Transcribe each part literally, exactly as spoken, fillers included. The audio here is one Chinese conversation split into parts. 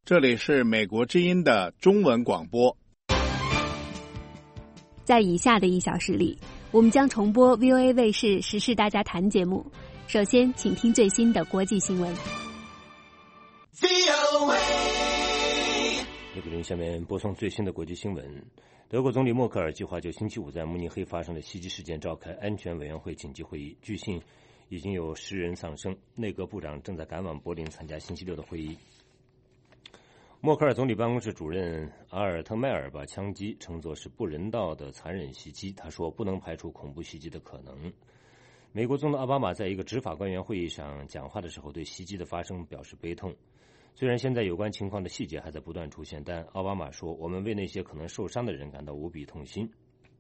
这里是美国之音的中文广播。 在以下的一小时里，我们将重播 V O A 卫视时事大家谈节目。首先请听最新的国际新闻。 V O A 美国人下面播送最新的国际新闻。德国总理默克尔计划就星期五在慕尼黑发生的袭击事件召开安全委员会紧急会议，据信已经有十人丧生，内阁部长正在赶往柏林参加星期六的会议。默克尔总理办公室主任阿尔特迈尔把枪击称作是不人道的残忍袭击，他说不能排除恐怖袭击的可能。美国总统奥巴马在一个执法官员会议上讲话的时候，对袭击的发生表示悲痛。虽然现在有关情况的细节还在不断出现，但奥巴马说，我们为那些可能受伤的人感到无比痛心。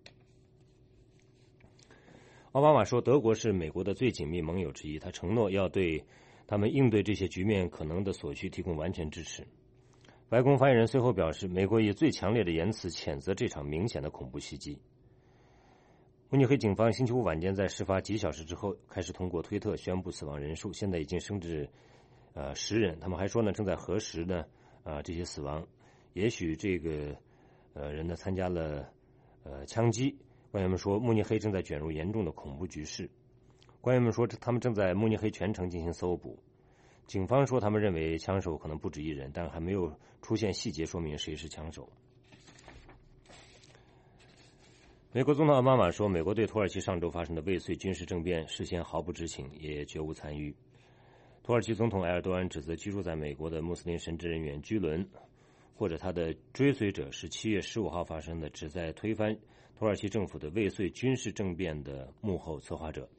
奥巴马说，德国是美国的最紧密盟友之一，他承诺要对他们应对这些局面可能的所需提供完全支持。白宫发言人随后表示，美国以最强烈的言辞谴责这场明显的恐怖袭击。慕尼黑警方星期五晚间在事发几小时之后开始通过推特宣布死亡人数，现在已经升至呃十人。他们还说呢，正在核实呢啊、呃、这些死亡，也许这个呃人呢参加了呃枪击。官员们说，慕尼黑正在卷入严重的恐怖局势。官员们说，他们正在慕尼黑全城进行搜捕。警方说，他们认为枪手可能不止一人，但还没有出现细节说明谁是枪手。美国总统奥巴马说，美国对土耳其上周发生的未遂军事政变事先毫不知情，也绝无参与。土耳其总统埃尔多安指责居住在美国的穆斯林神职人员居伦或者他的追随者是七月十五号发生的旨在推翻土耳其政府的未遂军事政变的幕后策划者。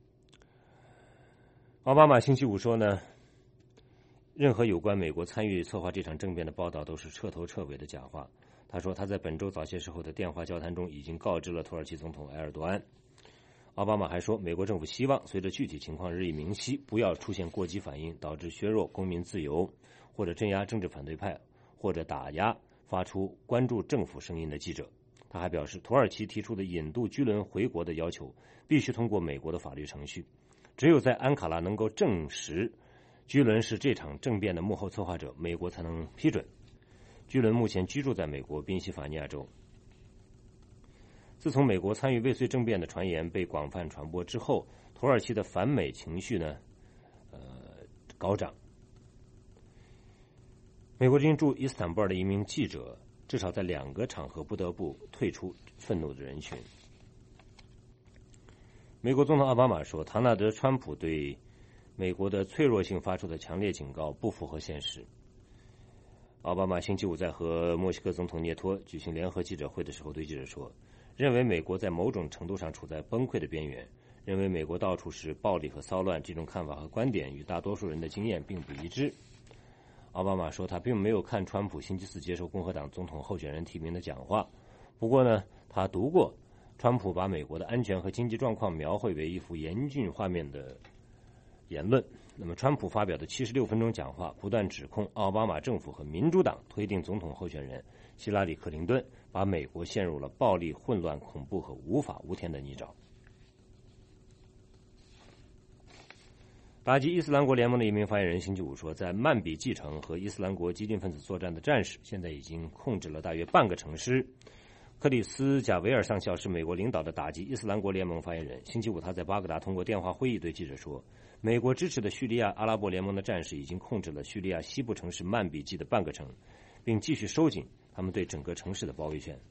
奥巴马星期五说呢，任何有关美国参与策划这场政变的报道都是彻头彻尾的假话。他说，他在本周早些时候的电话交谈中已经告知了土耳其总统埃尔多安。奥巴马还说，美国政府希望随着具体情况日益明晰，不要出现过激反应，导致削弱公民自由，或者镇压政治反对派，或者打压发出关注政府声音的记者。他还表示，土耳其提出的引渡居伦回国的要求必须通过美国的法律程序，只有在安卡拉能够证实居伦是这场政变的幕后策划者，美国才能批准。居伦目前居住在美国宾夕法尼亚州。自从美国参与未遂政变的传言被广泛传播之后，土耳其的反美情绪呢，呃，高涨。美国之音驻伊斯坦布尔的一名记者，至少在两个场合不得不退出愤怒的人群。美国总统奥巴马说，唐纳德·川普对美国的脆弱性发出的强烈警告不符合现实。奥巴马星期五在和墨西哥总统涅托举行联合记者会的时候对记者说，认为美国在某种程度上处在崩溃的边缘，认为美国到处是暴力和骚乱，这种看法和观点与大多数人的经验并不一致。奥巴马说，他并没有看川普星期四接受共和党总统候选人提名的讲话，不过呢，他读过川普把美国的安全和经济状况描绘为一幅严峻画面的言论。那么川普发表的七十六分钟讲话不断指控奥巴马政府和民主党推定总统候选人希拉里·克林顿把美国陷入了暴力、混乱、恐怖和无法无天的泥沼。打击伊斯兰国联盟的一名发言人星期五说，在曼比季城和伊斯兰国激进分子作战的战士现在已经控制了大约半个城市。克里斯贾维尔上校是美国领导的打击伊斯兰国联盟发言人。星期五他在巴格达通过电话会议对记者说，美国支持的叙利亚阿拉伯联盟的战士已经控制了叙利亚西部城市曼比季的半个城，并继续收紧他们对整个城市的包围圈。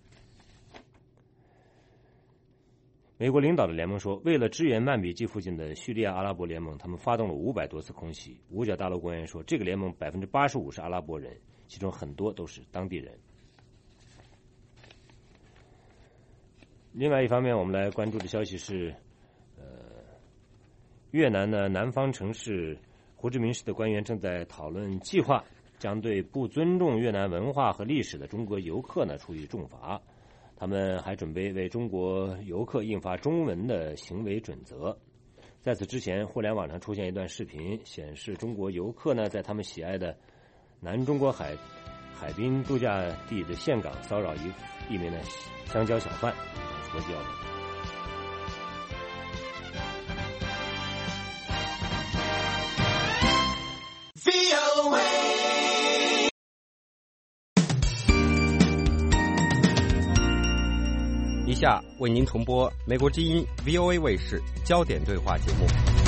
美国领导的联盟说，为了支援曼比季附近的叙利亚阿拉伯联盟，他们发动了五百多次空袭。五角大楼官员说，这个联盟 百分之八十五 是阿拉伯人，其中很多都是当地人。另外一方面，我们来关注的消息是，呃，越南的南方城市胡志明市的官员正在讨论计划，将对不尊重越南文化和历史的中国游客呢处以重罚。他们还准备为中国游客印发中文的行为准则。在此之前，互联网上出现一段视频，显示中国游客呢在他们喜爱的南中国海海滨度假地的岘港骚扰一一名的香蕉小贩。国际要闻。 下为您重播美国之音 V O A 卫视焦点对话节目。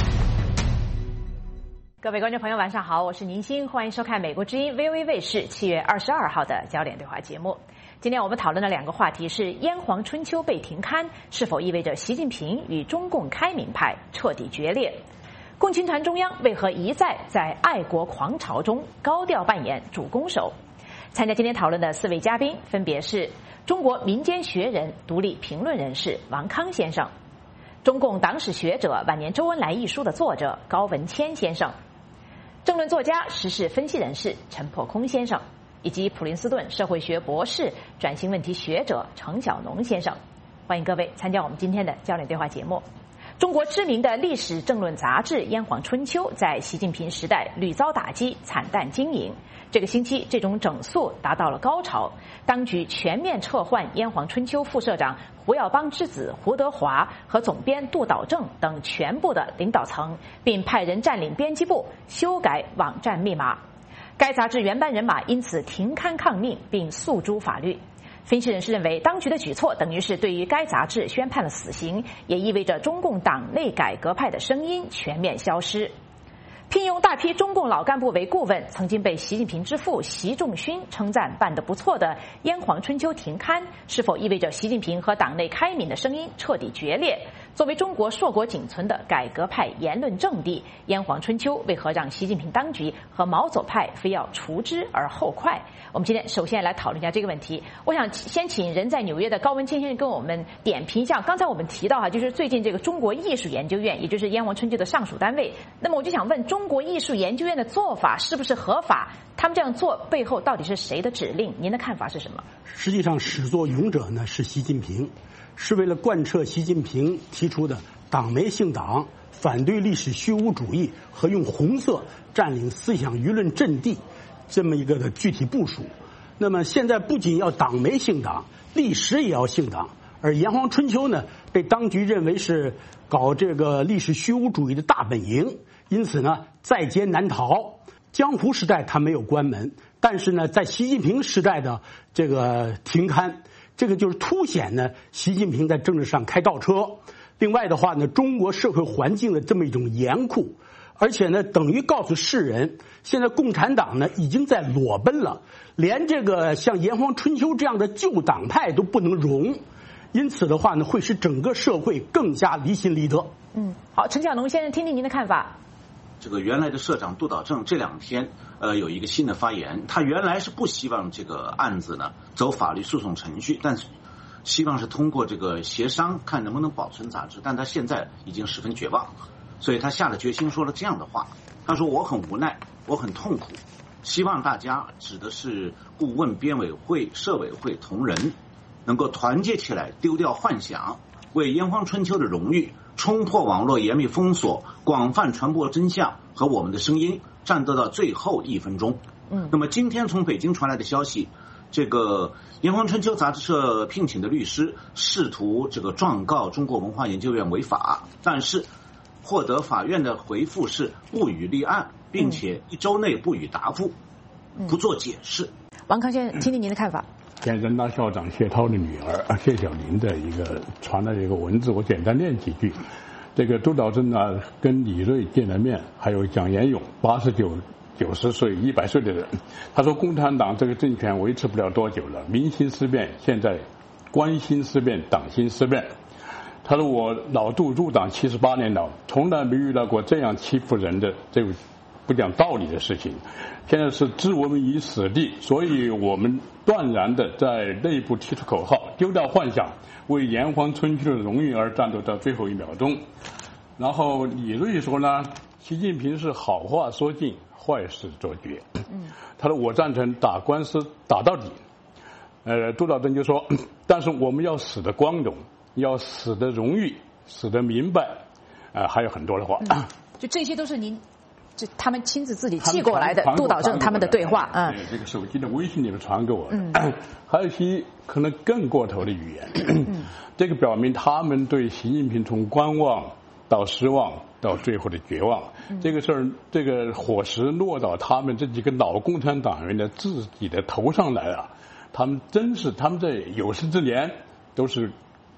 各位观众朋友，晚上好，我是宁欣，欢迎收看美国之音 V O A 卫视七月二十二号的焦点对话节目。今天我们讨论的两个话题是：炎黄春秋被停刊，是否意味着习近平与中共开明派彻底决裂？共青团中央为何一再在爱国狂潮中高调扮演主攻手？参加今天讨论的四位嘉宾分别是中国民间学人、独立评论人士王康先生，中共党史学者《晚年周恩来》一书的作者高文谦先生，政论作家、时事分析人士陈破空先生，以及普林斯顿社会学博士、转型问题学者程晓农先生。欢迎各位参加我们今天的焦点对话节目。中国知名的历史政论杂志《炎黄春秋》在习近平时代屡遭打击，惨淡经营。这个星期，这种整肃达到了高潮，当局全面撤换《炎黄春秋》副社长胡耀邦之子胡德华和总编杜导正等全部的领导层，并派人占领编辑部，修改网站密码。该杂志原班人马因此停刊抗命，并诉诸法律。分析人士认为，当局的举措等于是对于该杂志宣判了死刑，也意味着中共党内改革派的声音全面消失。聘用大批中共老干部为顾问，曾经被习近平之父习仲勋称赞办得不错的《炎黄春秋》停刊，是否意味着习近平和党内开明的声音彻底决裂？作为中国硕果仅存的改革派言论阵地，《炎黄春秋》为何让习近平当局和毛左派非要除之而后快？我们今天首先来讨论一下这个问题。我想先请人在纽约的高文谦先生跟我们点评一下。刚才我们提到哈，就是最近这个中国艺术研究院，也就是《炎黄春秋》的上属单位。那么我就想问，中国艺术研究院的做法是不是合法？他们这样做背后到底是谁的指令？您的看法是什么？ 实际上，始作俑者呢是习近平，是为了贯彻习近平提出的党媒姓党、反对历史虚无主义和用红色占领思想舆论阵地这么一个的具体部署。那么现在不仅要党媒姓党，历史也要姓党。而《炎黄春秋》呢，被当局认为是搞这个历史虚无主义的大本营，因此呢，在劫难逃。江湖时代它没有关门，但是呢，在习近平时代的这个停刊，这个就是凸显呢习近平在政治上开倒车。另外的话呢，中国社会环境的这么一种严酷，而且呢，等于告诉世人，现在共产党呢已经在裸奔了，连这个像《炎黄春秋》这样的旧党派都不能容。因此的话呢，会使整个社会更加离心离德。 嗯，好，陈晓农先生，听听您的看法。 这个原来的社长杜导正这两天呃有一个新的发言，他原来是不希望这个案子呢走法律诉讼程序，但是希望是通过这个协商看能不能保存杂志，但他现在已经十分绝望，所以他下了决心说了这样的话。他说：“我很无奈，我很痛苦，希望大家指的是顾问、编委会、社委会同仁能够团结起来，丢掉幻想，为《炎黄春秋》的荣誉冲破网络严密封锁，广泛传播真相和我们的声音，战斗到最后一分钟。”嗯，那么今天从北京传来的消息，这个《炎黄春秋》杂志社聘请的律师试图这个状告中国文化研究院违法，但是获得法院的回复是不予立案，并且一周内不予答复，不做解释。 王康先生，听听您的看法。 前人大校长谢涛的女儿谢小玲的一个传来的一个文字，我简单念几句。这个杜导正呢跟李锐见了面，还有蒋延勇，八十九、九十岁、一百岁的人。他说，共产党这个政权维持不了多久了，民心思变，现在官心思变，党心思变。他说，我老杜入党七十八年了，从来没遇到过这样欺负人的这个不讲道理的事情。现在是置我们于死地，所以我们断然的在内部提出口号，丢掉幻想，为炎黄春秋的荣誉而战斗到最后一秒钟。然后李锐说呢，习近平是好话说尽，坏事做绝。他说，我赞成打官司打到底。呃，杜导正就说，但是我们要死得光荣，要死得荣誉，死得明白，呃，还有很多的话。 嗯、就这些都是您。就他们亲自自己寄过来的杜导正他们的对话啊， 对，这个手机的微信里面传给我的，嗯、还有一些可能更过头的语言，嗯、这个表明他们对习近平从观望到失望到最后的绝望，嗯、这个事儿，这个火石落到他们这几个老共产党员的自己的头上来了，他们真是他们在有生之年都是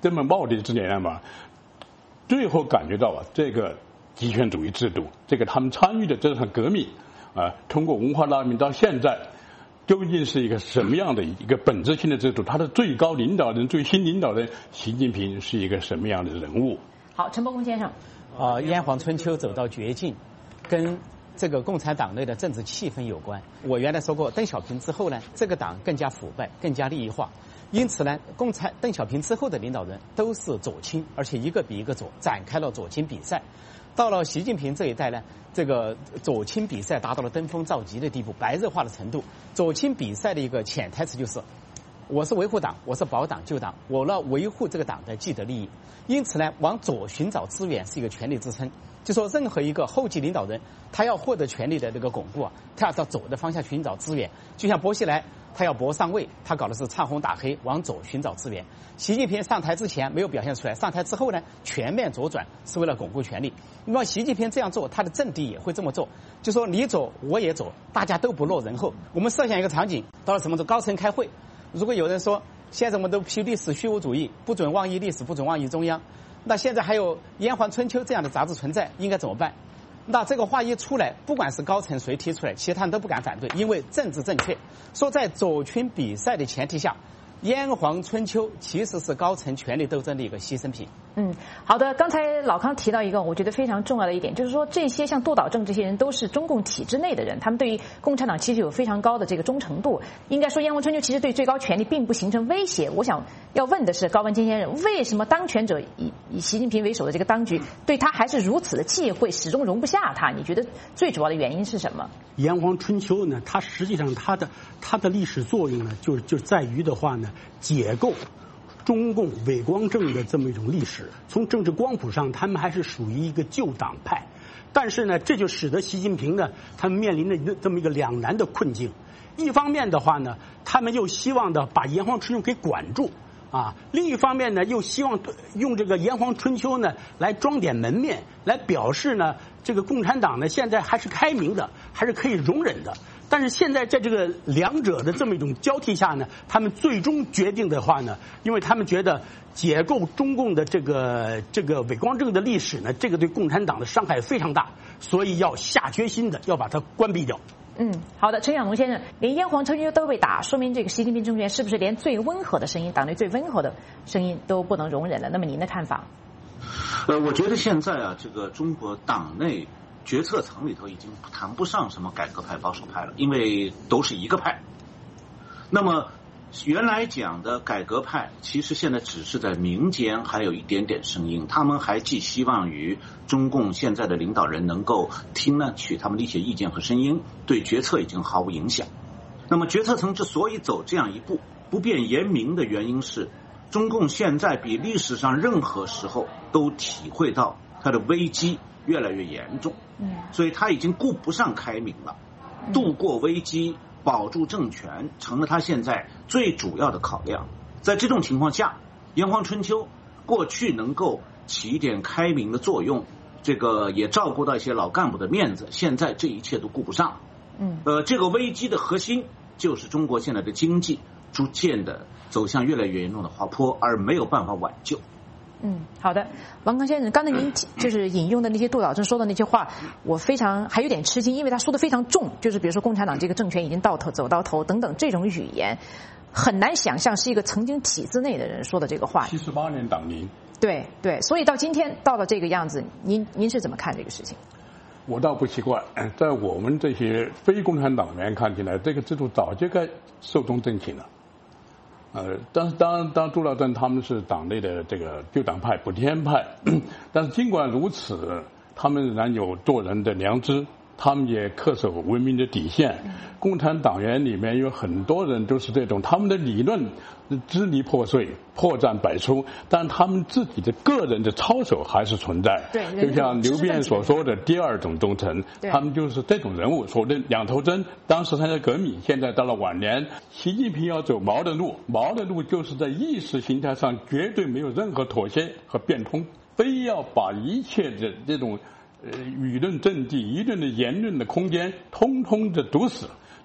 这么耄耋之年嘛，最后感觉到啊，这个极权主义制度，这个他们参与的这场革命啊，通过文化大革命到现在，究竟是一个什么样的一个本质性的制度？他的最高领导人、最新领导人习近平是一个什么样的人物？ 好，陈伯公先生， 啊、呃，炎黄春秋走到绝境，跟这个共产党内的政治气氛有关。我原来说过，邓小平之后呢，这个党更加腐败，更加利益化。因此呢，共产邓小平之后的领导人都是左倾，而且一个比一个左，展开了左倾比赛。到了习近平这一代呢，这个左倾比赛达到了登峰造极的地步，白热化的程度。左倾比赛的一个潜台词就是，我是维护党，我是保党救党，我要维护这个党的既得利益。因此呢，往左寻找资源是一个权力支撑。就说任何一个后继领导人，他要获得权力的这个巩固啊，他要到左的方向寻找资源。就像薄熙来，他要搏上位，他搞的是唱红打黑，往左寻找资源。习近平上台之前没有表现出来，上台之后呢，全面左转是为了巩固权力。那么习近平这样做，他的政敌也会这么做，就说你左我也左，大家都不落人后。我们设想一个场景，到了什么时候高层开会，如果有人说现在我们都批历史虚无主义，不准妄议历史，不准妄议中央，那现在还有《炎黄春秋》这样的杂志存在，应该怎么办？那这个话一出来，不管是高层谁提出来，其他人都不敢反对，因为政治正确。说在左倾比赛的前提下，炎黄春秋其实是高层权力斗争的一个牺牲品。 嗯，好的。刚才老康提到一个我觉得非常重要的一点，就是说这些像杜导正这些人都是中共体制内的人，他们对于共产党其实有非常高的这个忠诚度。应该说炎黄春秋其实对最高权力并不形成威胁。我想要问的是高文谦先生，为什么当权者以以习近平为首的这个当局对他还是如此的忌讳，始终容不下他？你觉得最主要的原因是什么？ 炎黄春秋呢，它实际上它的它的历史作用呢，就就在于的话呢，解构中共伪光正的这么一种历史。从政治光谱上，他们还是属于一个旧党派，但是呢，这就使得习近平呢，他们面临着这么一个两难的困境。一方面的话呢，他们又希望的把炎黄春秋给管住啊；另一方面呢，又希望用这个炎黄春秋呢来装点门面，来表示呢，这个共产党呢现在还是开明的，还是可以容忍的。但是现在在这个两者的这么一种交替下呢，他们最终决定的话呢，因为他们觉得解构中共的这个这个伪光正的历史呢，这个对共产党的伤害非常大，所以要下决心的要把它关闭掉。 嗯，好的，陈晓龙先生，连炎黄春秋都被打，说明这个习近平政权是不是连最温和的声音，党内最温和的声音都不能容忍了？那么您的看法？ 呃，我觉得现在啊，这个中国党内决策层里头已经谈不上什么改革派、保守派了，因为都是一个派。那么原来讲的改革派，其实现在只是在民间还有一点点声音，他们还寄希望于中共现在的领导人能够听呢取他们的一些意见和声音，对决策已经毫无影响。那么决策层之所以走这样一步不便言明的原因是，中共现在比历史上任何时候都体会到它的危机越来越严重，所以他已经顾不上开明了，度过危机保住政权成了他现在最主要的考量。在这种情况下，炎黄春秋过去能够起一点开明的作用，这个也照顾到一些老干部的面子，现在这一切都顾不上。嗯，呃，这个危机的核心就是中国现在的经济逐渐的走向越来越严重的滑坡，而没有办法挽救。 嗯，好的，王刚先生，刚才您就是引用的那些杜导正说的那些话，我非常还有点吃惊，因为他说的非常重，就是比如说共产党这个政权已经到头走到头等等这种语言，很难想象是一个曾经体制内的人说的这个话。 七十八年党龄， 对对，所以到今天到了这个样子，您您是怎么看这个事情？ 我倒不奇怪，在我们这些非共产党员看起来，这个制度早就该寿终正寝了。呃，但是当当杜导正他们是党内的这个旧党派、补天派，但是尽管如此，他们仍然有做人的良知，他们也恪守文明的底线。共产党员里面有很多人都是这种，他们的理论支离破碎、破绽百出，但他们自己的个人的操守还是存在。 对， 就像刘辩所说的第二种忠诚，他们就是这种人物。说的两头针，当时参加革命，现在到了晚年，习近平要走毛的路，毛的路就是在意识形态上绝对没有任何妥协和变通，非要把一切的这种呃舆论阵地、舆论的言论的空间，通通的堵死。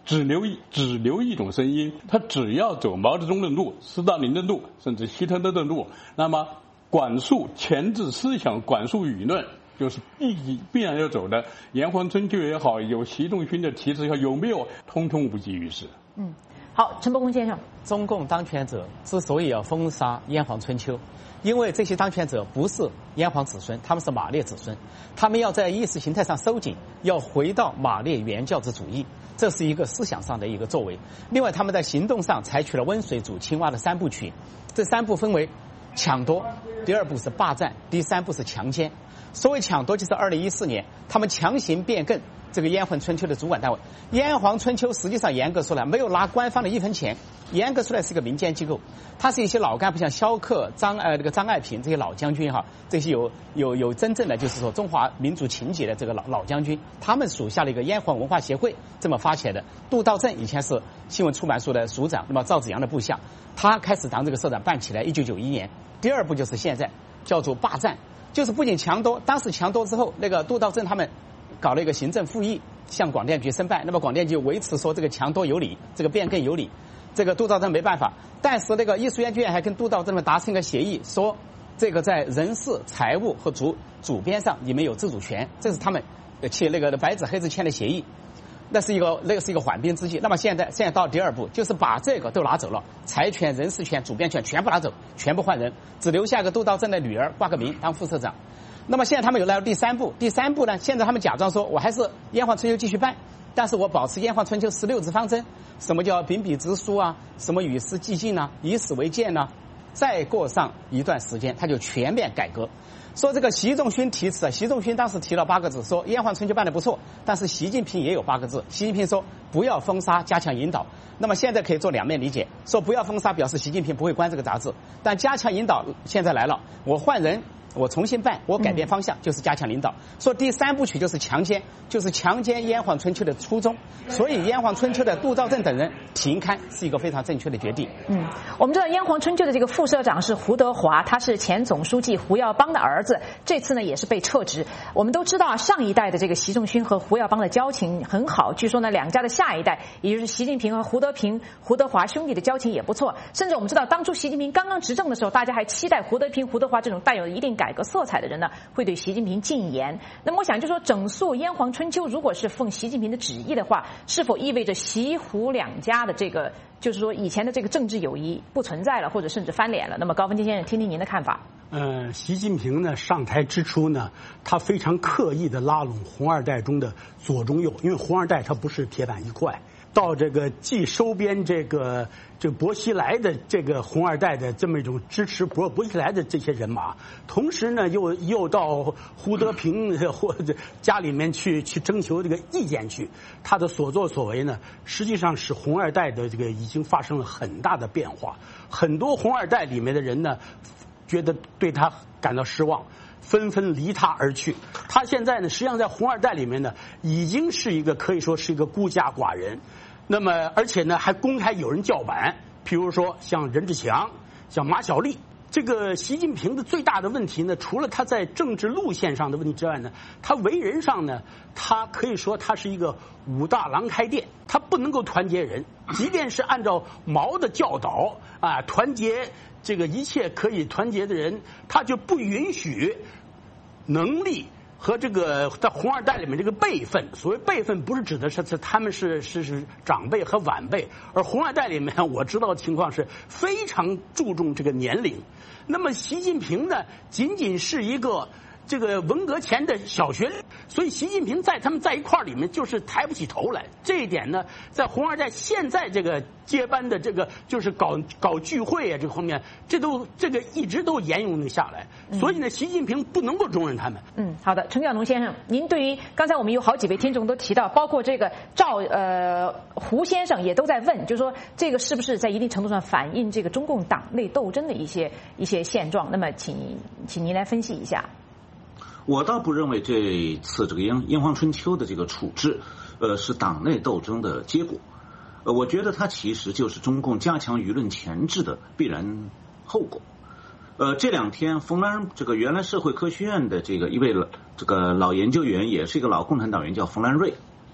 只留只留一种声音，他只要走毛泽东的路、斯大林的路，甚至希特勒的路，那么管束钳制思想、管束舆论，就是必必然要走的。炎黄春秋也好，有习仲勋的提词也好，有没有，通通无济于事。 嗯，好，陈伯公先生， 中共当权者之所以要封杀炎黄春秋，因为这些当权者不是炎黄子孙，他们是马列子孙，他们要在意识形态上收紧，要回到马列原教旨主义，这是一个思想上的一个作为。另外，他们在行动上采取了温水煮青蛙的三部曲，这三步分为抢夺，第二步是霸占，第三步是强奸。所谓抢夺，就是二零一四年他们强行变更这个炎黄春秋的主管单位。炎黄春秋实际上严格说来没有拿官方的一分钱，严格说来是一个民间机构，它是一些老干部，像萧克、张呃这个张爱萍这些老将军哈，这些有有有真正的就是说中华民族情结的这个老老将军，他们属下的一个炎黄文化协会这么发起来的。杜道正以前是新闻出版社的署长，那么赵紫阳的部下，他开始当这个社长办起来，一九九一年。第二步就是现在叫做霸占，就是不仅强夺，当时强夺之后，那个杜道正他们搞了一个行政复议，向广电局申办，那么广电局维持说这个强夺有理，这个变更有理，这个杜道正没办法。但是那个艺术研究院还跟杜道正们达成一个协议，说这个在人事、财务和主主编上你们有自主权，这是他们签那个白纸黑字签的协议。那是一个那个是一个缓兵之计。那么现在现在到第二步，就是把这个都拿走了，财权、人事权、主编权全部拿走，全部换人，只留下个杜道正的女儿挂个名当副社长。那么现在他们又来到第三步，第三步呢，现在他们假装说我还是炎黄春秋继续办，但是我保持炎黄春秋十六字方针，什么叫秉笔直书啊，什么与时俱进啊，以史为鉴啊。再过上一段时间，他就全面改革。说这个习仲勋提词，习仲勋当时提了八个字，说炎黄春秋办得不错，但是习近平也有八个字。习近平说不要封杀，加强引导。那么现在可以做两面理解，说不要封杀表示习近平不会关这个杂志，但加强引导现在来了，我换人，我重新办，我改变方向，就是加强领导。说第三部曲就是强奸，就是强奸炎黄春秋的初衷。所以炎黄春秋的杜兆正等人停刊是一个非常正确的决定。 嗯，我们知道炎黄春秋的这个副社长是胡德华，他是前总书记胡耀邦的儿子，这次呢也是被撤职。我们都知道上一代的这个习仲勋和胡耀邦的交情很好，据说呢两家的下一代，也就是习近平和胡德平、胡德华兄弟的交情也不错。甚至我们知道当初习近平刚刚执政的时候，大家还期待胡德平、胡德华这种带有一定改革色彩的人呢会对习近平进言。那么我想就说整肃炎黄春秋如果是奉习近平的旨意的话，是否意味着习胡两家的这个就是说以前的这个政治友谊不存在了，或者甚至翻脸了？那么高文基先生，听听您的看法。 呃，习近平呢上台之初呢，他非常刻意的拉拢红二代中的左中右，因为红二代他不是铁板一块。到这个既收编这个这个薄熙来的这个红二代的这么一种支持薄薄熙来的这些人马，同时呢又又到胡德平或者家里面去去征求这个意见去，他的所作所为呢，实际上使红二代的这个已经发生了很大的变化。很多红二代里面的人呢，觉得对他感到失望，纷纷离他而去。他现在呢，实际上在红二代里面呢，已经是一个可以说是一个孤家寡人。那么，而且呢，还公开有人叫板，譬如说像任志强、像马小丽。这个习近平的最大的问题呢，除了他在政治路线上的问题之外呢，他为人上呢，他可以说他是一个武大郎开店，他不能够团结人，即便是按照毛的教导啊，团结这个一切可以团结的人，他就不允许能力和这个在红二代里面这个辈分，所谓辈分不是指的是他们是是是长辈和晚辈，而红二代里面我知道的情况是非常注重这个年龄。那么习近平呢，仅仅是一个这个文革前的小学，所以习近平在他们在一块儿里面就是抬不起头来。这一点呢，在红二代现在这个接班的这个就是搞搞聚会啊这方面，这都这个一直都沿用下来。所以呢，习近平不能够容忍他们。 嗯，好的，陈晓农先生，您对于刚才我们有好几位听众都提到，包括这个赵呃胡先生也都在问，就是说这个是不是在一定程度上反映这个中共党内斗争的一些一些现状？那么请请您来分析一下。 我倒不认为这次这个炎炎黄春秋的这个处置，呃，是党内斗争的结果。呃，我觉得它其实就是中共加强舆论钳制的必然后果。呃，这两天冯兰这个原来社会科学院的这个一位这个老研究员，也是一个老共产党员，叫冯兰瑞，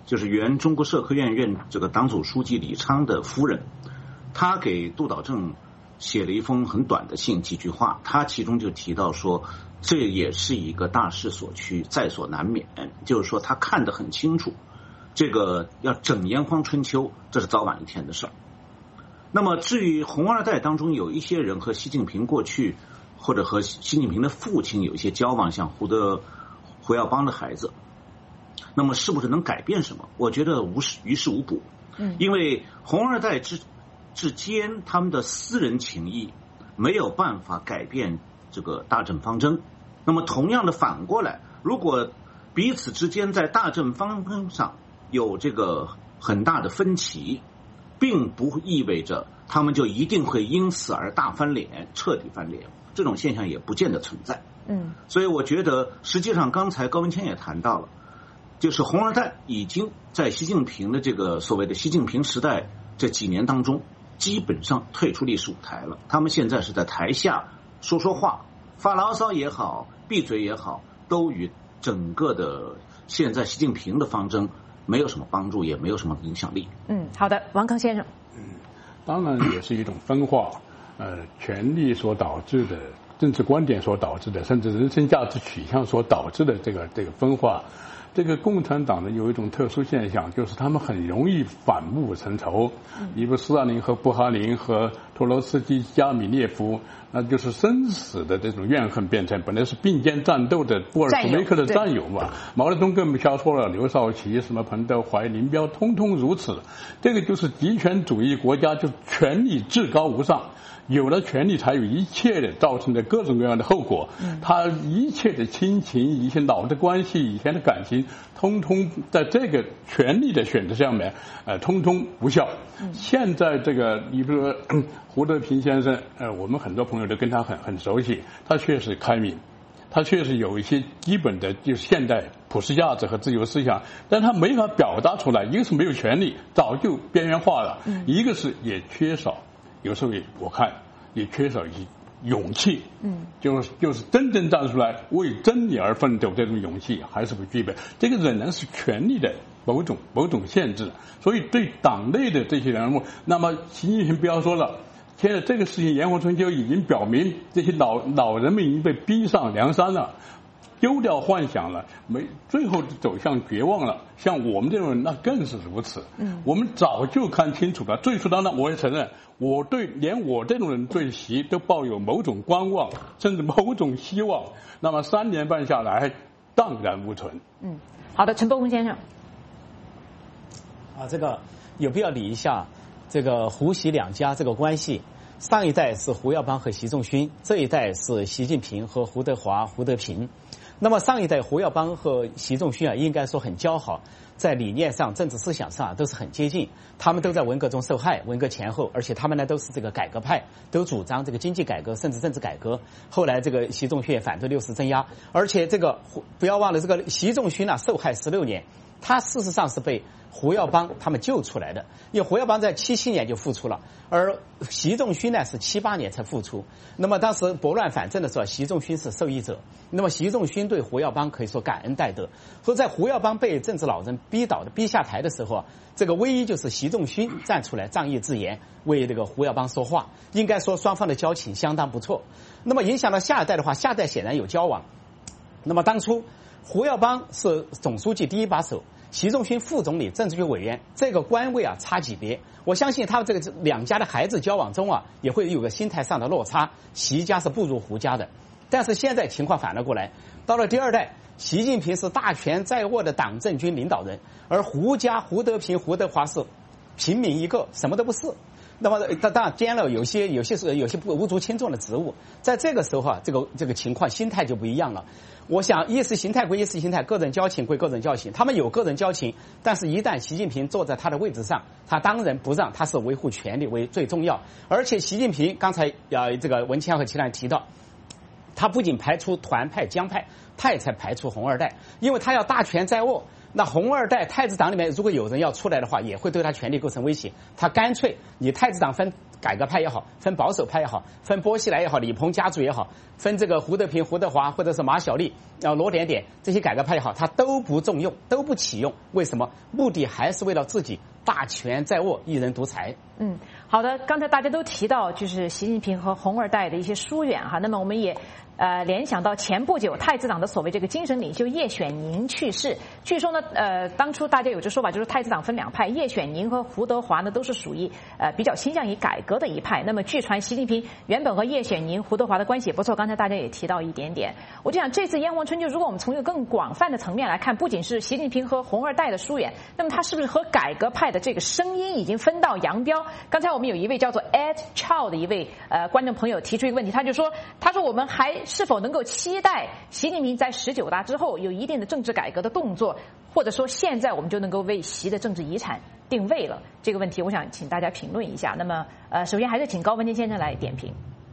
就是原中国社科院院这个党组书记李昌的夫人，她给杜导正写了一封很短的信，几句话，她其中就提到说，这也是一个大势所趋，在所难免，就是说他看得很清楚，这个要整炎黄春秋，这是早晚一天的事儿。那么至于红二代当中有一些人和习近平过去或者和习近平的父亲有一些交往，像胡德胡耀邦的孩子，那么是不是能改变什么？我觉得无事于事无补。嗯，因为红二代之之间他们的私人情谊没有办法改变这个大政方针。那么同样的反过来，如果彼此之间在大政方针上有这个很大的分歧，并不意味着他们就一定会因此而大翻脸、彻底翻脸，这种现象也不见得存在。嗯，所以我觉得实际上刚才高文谦也谈到了，就是红二代已经在习近平的这个所谓的习近平时代这几年当中基本上退出历史舞台了，他们现在是在台下说说话，发牢骚也好，闭嘴也好，都与整个的现在习近平的方针没有什么帮助，也没有什么影响力。 嗯，好的，王康先生。 嗯，当然也是一种分化，呃，权力所导致的，政治观点所导致的，甚至人生价值取向所导致的这个这个分化。这个共产党呢有一种特殊现象，就是他们很容易反目成仇。你比如斯大林和布哈林和托洛斯基、加米涅夫，那就是生死的这种怨恨变成，本来是并肩战斗的布尔什维克的战友嘛。毛泽东更消说了，刘少奇、什么彭德怀、林彪，通通如此。这个就是极权主义国家，就权力至高无上。有了权力，才有一切的造成的各种各样的后果。他一切的亲情、一些老的关系、以前的感情，通通在这个权力的选择上面，呃，通通无效。现在这个，你比如说胡德平先生，呃，我们很多朋友都跟他很很熟悉，他确实开明，他确实有一些基本的就是现代普世价值和自由思想，但他没法表达出来。一个是没有权利，早就边缘化了；一个是也缺少。有时候也我看也缺少一些勇气，嗯，就是就是真正站出来为真理而奋斗，这种勇气还是不具备。这个仍然是权力的某种某种限制。所以对党内的这些人物，那么习近平不要说了，现在这个事情炎黄春秋已经表明，这些老老人们已经被逼上梁山了。丢掉幻想了，没最后走向绝望了。像我们这种人，那更是如此。嗯，我们早就看清楚了。最初当然，我也承认，我对连我这种人对习都抱有某种观望，甚至某种希望。那么三年半下来，荡然无存。 嗯，好的，陈伯公先生。 啊，这个有必要理一下这个胡习两家这个关系。上一代是胡耀邦和习仲勋，这一代是习近平和胡德华、胡德平。那么上一代胡耀邦和习仲勋啊，应该说很交好，在理念上、政治思想上都是很接近。他们都在文革中受害，文革前后，而且他们呢都是这个改革派，都主张这个经济改革，甚至政治改革。后来这个习仲勋也反对六四镇压，而且这个不要忘了，这个习仲勋呢受害十六年，他事实上是被胡耀邦他们救出来的，因为胡耀邦在七七年就复出了，而习仲勋呢是七八年才复出。那么当时拨乱反正的时候，习仲勋是受益者。那么习仲勋对胡耀邦可以说感恩戴德。所以在胡耀邦被政治老人逼倒的、逼下台的时候，这个唯一就是习仲勋站出来仗义自言，为这个胡耀邦说话。应该说双方的交情相当不错。那么影响到下一代的话，下一代显然有交往。那么当初胡耀邦是总书记第一把手，习仲勋副总理、政治局委员，这个官位啊差级别。我相信他们这个两家的孩子交往中啊，也会有个心态上的落差。习家是不如胡家的，但是现在情况反了过来，到了第二代，习近平是大权在握的党政军领导人，而胡家胡德平、胡德华是平民一个，什么都不是。那么当当然兼了有些有些是有些无足轻重的职务，在这个时候啊，这个这个情况心态就不一样了。我想意识形态归意识形态，个人交情归个人交情，他们有个人交情，但是一旦习近平坐在他的位置上，他当仁不让，他是维护权力为最重要。而且习近平刚才呃这个文谦和其他人提到，他不仅排除团派江派，他也才排除红二代，因为他要大权在握。那红二代太子党里面如果有人要出来的话，也会对他权力构成威胁。他干脆你太子党分改革派也好，分保守派也好，分薄熙来也好，李鹏家族也好，分这个胡德平、胡德华或者是马小丽、啊罗点点这些改革派也好，他都不重用，都不启用。为什么？目的还是为了自己大权在握，一人独裁。 嗯，好的。刚才大家都提到就是习近平和红二代的一些疏远哈，那么我们也呃联想到前不久太子党的所谓这个精神领袖叶选宁去世。据说呢，呃，当初大家有这说法，就是太子党分两派，叶选宁和胡德华呢都是属于呃比较倾向于改革的一派。那么据传习近平原本和叶选宁、胡德华的关系也不错，刚才大家也提到一点点。我就想这次炎黄春秋，如果我们从一个更广泛的层面来看，不仅是习近平和红二代的疏远，那么他是不是和改革派的这个声音已经分道扬镳？刚才我们有一位叫做 Ed Chow 的一位呃观众朋友提出一个问题，他就说，他说我们还是否能够期待习近平在十九大之后有一定的政治改革的动作，或者说现在我们就能够为习的政治遗产定位了？这个问题我想请大家评论一下。那么呃，首先还是请高文健先生来点评。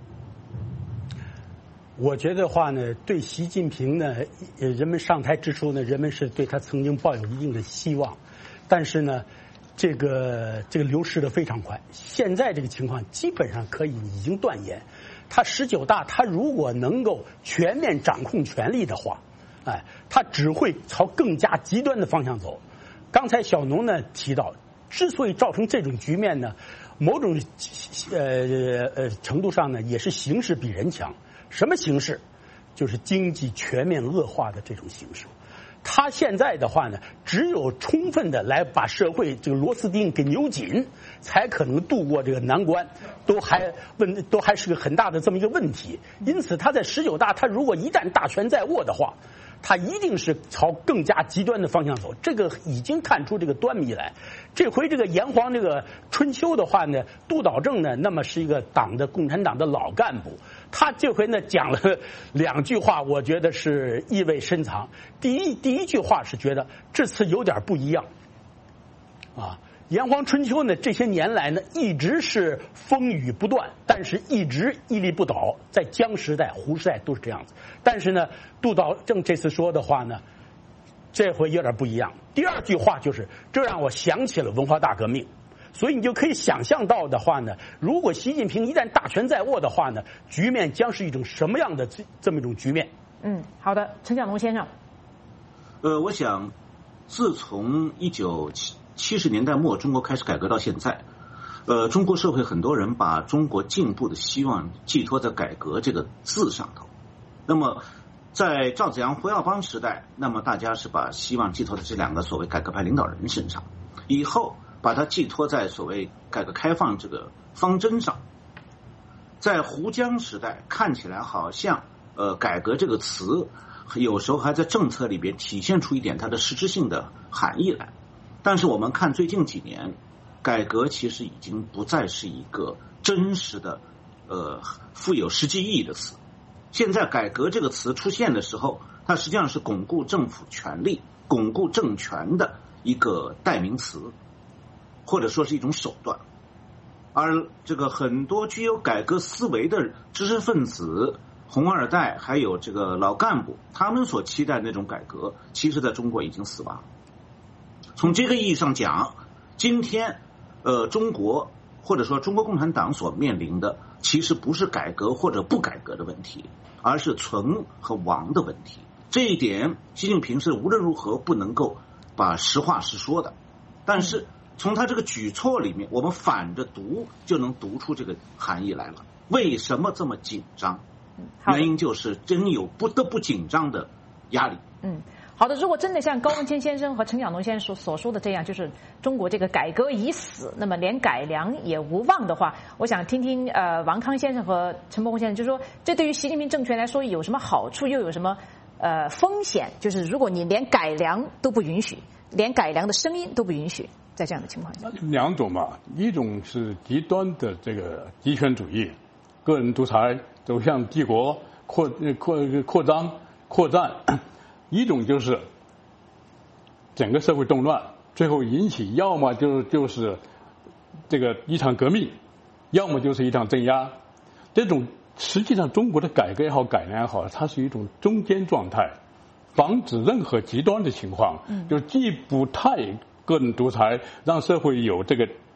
我觉得话呢，对习近平呢，人们上台之初呢，人们是对他曾经抱有一定的希望，但是呢，这个这个流失的非常快。现在这个情况基本上可以已经断言，他十九大他如果能够全面掌控权力的话，哎，他只会朝更加极端的方向走。刚才小农呢提到，之所以造成这种局面呢，某种呃呃程度上呢，也是形势比人强。什么形势？就是经济全面恶化的这种形势。他现在的话呢，只有充分的来把社会这个螺丝钉给扭紧，才可能度过这个难关，都还问都还是个很大的这么一个问题。因此，他在十九大，他如果一旦大权在握的话，他一定是朝更加极端的方向走，这个已经看出这个端倪来。这回这个炎黄这个春秋的话呢，杜导正呢，那么是一个党的共产党的老干部，他这回呢讲了两句话，我觉得是意味深长。第一，第一句话是觉得这次有点不一样，啊。炎黄春秋呢，这些年来呢，一直是风雨不断，但是一直屹立不倒。在江时代、胡时代都是这样子。但是呢，杜导正这次说的话呢，这回有点不一样。第二句话就是，这让我想起了文化大革命。所以你就可以想象到的话呢，如果习近平一旦大权在握的话呢，局面将是一种什么样的这么一种局面？ 嗯，好的，陈小龙先生。 呃，我想，自从一九七。七十年代末，中国开始改革到现在，呃，中国社会很多人把中国进步的希望寄托在改革这个字上头。那么，在赵紫阳、胡耀邦时代，那么大家是把希望寄托在这两个所谓改革派领导人身上，以后把它寄托在所谓改革开放这个方针上。在胡江时代，看起来好像呃改革这个词有时候还在政策里边体现出一点它的实质性的含义来。但是我们看最近几年，改革其实已经不再是一个真实的、呃富有实际意义的词。现在改革这个词出现的时候，它实际上是巩固政府权力、巩固政权的一个代名词，或者说是一种手段。而这个很多具有改革思维的知识分子、红二代还有这个老干部，他们所期待的那种改革，其实在中国已经死亡。从这个意义上讲，今天呃中国或者说中国共产党所面临的其实不是改革或者不改革的问题，而是存和亡的问题。这一点习近平是无论如何不能够把实话实说的。但是从他这个举措里面，我们反着读就能读出这个含义来了。为什么这么紧张？原因就是真有不得不紧张的压力。 嗯。好的，如果真的像高文谦先生和陈晓农先生所所说的这样，就是中国这个改革已死，那么连改良也无望的话，我想听听呃王康先生和陈伯宏先生，就是说这对于习近平政权来说有什么好处，又有什么呃风险？就是如果你连改良都不允许，连改良的声音都不允许，在这样的情况下， 两种嘛，一种是极端的这个极权主义，个人独裁走向帝国扩扩扩张扩张。一种就是整个社会动乱，最后引起要么就就是这个一场革命，要么就是一场镇压。这种实际上中国的改革也好，改良也好，它是一种中间状态，防止任何极端的情况，就既不太个人独裁，让社会有这个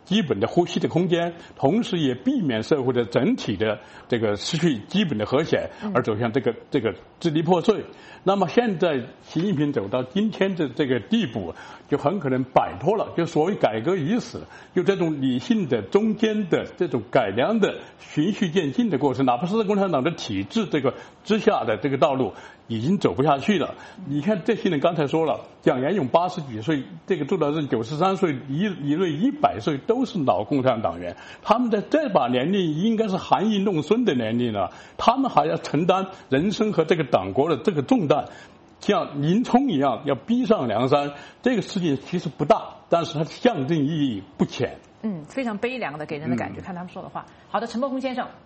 基本的呼吸的空间，同时也避免社会的整体的这个失去基本的和谐，而走向这个这个支离破碎。那么现在习近平走到今天的这个地步，就很可能摆脱了就所谓改革已死，就这种理性的中间的这种改良的循序渐进的过程，哪怕是在共产党的体制这个之下的这个道路已经走不下去了。你看这些人刚才说了，蒋延勇八十几岁，这个朱德正九十三岁，李李锐一百岁，都是老共产党员。他们在这把年龄应该是含饴弄孙的年龄了，他们还要承担人生和这个党国的这个重担，像林冲一样要逼上梁山。这个事情其实不大，但是它象征意义不浅。 嗯，非常悲凉的给人的感觉。嗯、看他们说的话。好的，陈伯宏先生。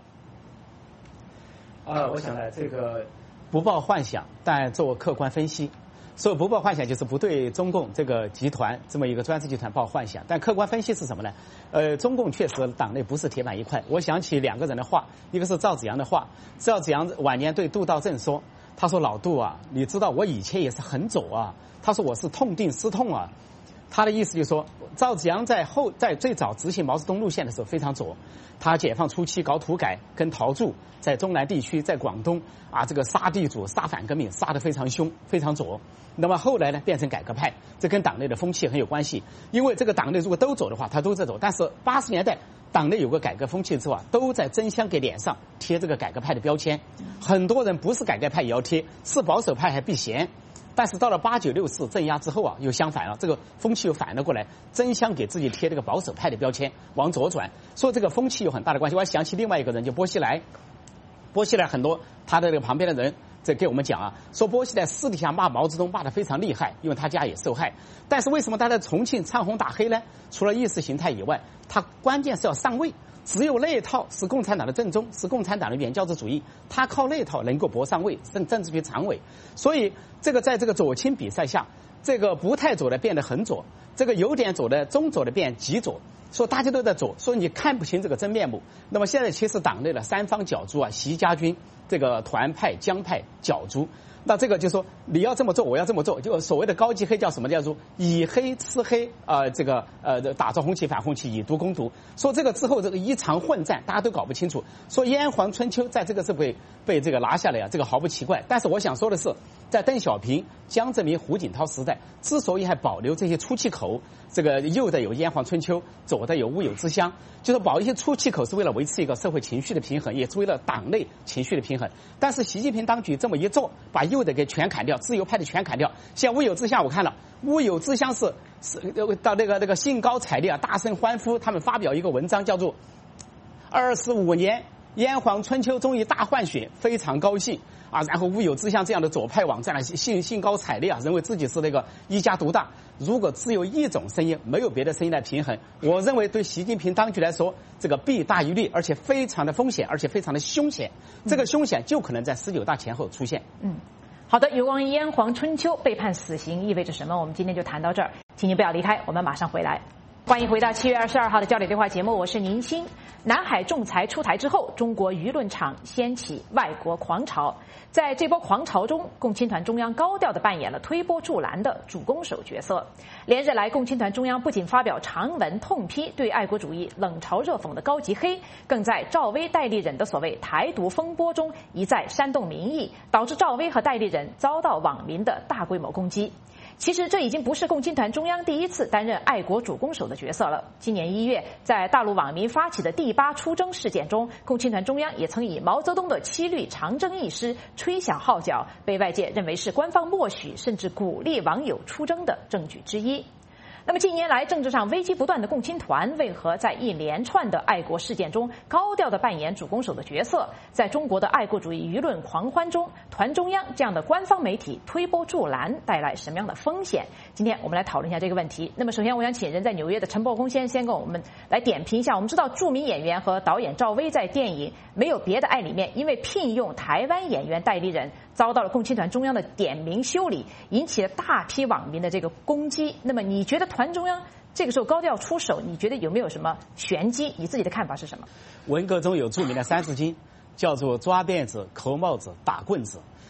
啊，我想呢，这个不抱幻想，但做客观分析。所以不抱幻想就是不对中共这个集团这么一个专制集团抱幻想，但客观分析是什么呢？呃，中共确实党内不是铁板一块。我想起两个人的话，一个是赵紫阳的话，赵紫阳晚年对杜道正说，他说老杜啊，你知道我以前也是很左啊，他说我是痛定思痛啊。他的意思就是说，赵紫阳在后在最早执行毛泽东路线的时候非常左，他解放初期搞土改，跟陶铸在中南地区，在广东啊，这个杀地主、杀反革命，杀得非常凶，非常左。那么后来呢，变成改革派，这跟党内的风气很有关系。因为这个党内如果都走的话，他都在走。但是八十年代党内有个改革风气之后啊，都在争相给脸上贴这个改革派的标签。很多人不是改革派也要贴，是保守派还避嫌。但是到了八九六四镇压之后啊，又相反了，这个风气又反了过来，争相给自己贴这个保守派的标签，往左转，所以这个风气有很大的关系。我还想起另外一个人，就波西莱，波西莱很多他的这个旁边的人在给我们讲啊，说波西莱私底下骂毛泽东骂得非常厉害，因为他家也受害。但是为什么他在重庆唱红打黑呢？除了意识形态以外，他关键是要上位。只有那一套是共产党的正宗，是共产党的原教旨主义，他靠那一套能够搏上位，甚甚至于常委。所以这个在这个左倾比赛下，这个不太左的变得很左，这个有点左的中左的变极左，说大家都在左，说你看不清这个真面目。那么现在其实党内的三方角逐啊，习家军、这个团派、江派角逐。那这个就说你要这么做，我要这么做，就所谓的高级黑叫什么？叫做以黑吃黑啊、呃，这个呃打着红旗反红旗，以毒攻毒。说这个之后这个一场混战，大家都搞不清楚。说炎黄春秋在这个是被被这个拿下来啊，这个毫不奇怪。但是我想说的是，在邓小平、江泽民、胡锦涛时代，之所以还保留这些出气口，这个右的有炎黄春秋，左的有乌有之乡，就是保一些出气口是为了维持一个社会情绪的平衡，也是为了党内情绪的平衡。但是习近平当局这么一做，把右的给全砍掉，自由派的全砍掉。像乌有之乡，我看了，乌有之乡是是到那个那个兴高采烈啊，大声欢呼，他们发表一个文章叫做二十五年炎黄春秋终于大换血，非常高兴啊！然后乌有之乡这样的左派网站兴兴高采烈啊，认为自己是那个一家独大。如果只有一种声音，没有别的声音来平衡，我认为对习近平当局来说，这个弊大于利，而且非常的风险，而且非常的凶险。这个凶险就可能在十九大前后出现。 嗯，好的，有关炎黄春秋被判死刑意味着什么？我们今天就谈到这儿，请您不要离开，我们马上回来。欢迎回到七月二十二号的焦点对话节目，我是宁鑫。南海仲裁出台之后，中国舆论场掀起外国狂潮。在这波狂潮中，共青团中央高调地扮演了推波助澜的主攻手角色。连日来，共青团中央不仅发表长文痛批对爱国主义冷嘲热讽的高级黑，更在赵薇代理人的所谓台独风波中一再煽动民意，导致赵薇和代理人遭到网民的大规模攻击。其实这已经不是共青团中央第一次担任爱国主攻手的角色了。今年一月，在大陆网民发起的第八出征事件中，共青团中央也曾以毛泽东的七律长征一诗吹响号角，被外界认为是官方默许甚至鼓励网友出征的证据之一。那么近年来政治上危机不断的共青团，为何在一连串的爱国事件中高调地扮演主攻手的角色？在中国的爱国主义舆论狂欢中，团中央这样的官方媒体推波助澜带来什么样的风险？今天我们来讨论一下这个问题。那么首先我想请人在纽约的陈伯宏先先跟我们来点评一下。我们知道著名演员和导演赵薇在电影《没有别的爱》里面，因为聘用台湾演员代理人，遭到了共青团中央的点名修理，引起了大批网民的这个攻击。那么你觉得团中央这个时候高调出手，你觉得有没有什么玄机？你自己的看法是什么？ 文革中有著名的三字经，叫做抓辫子、扣帽子、打棍子。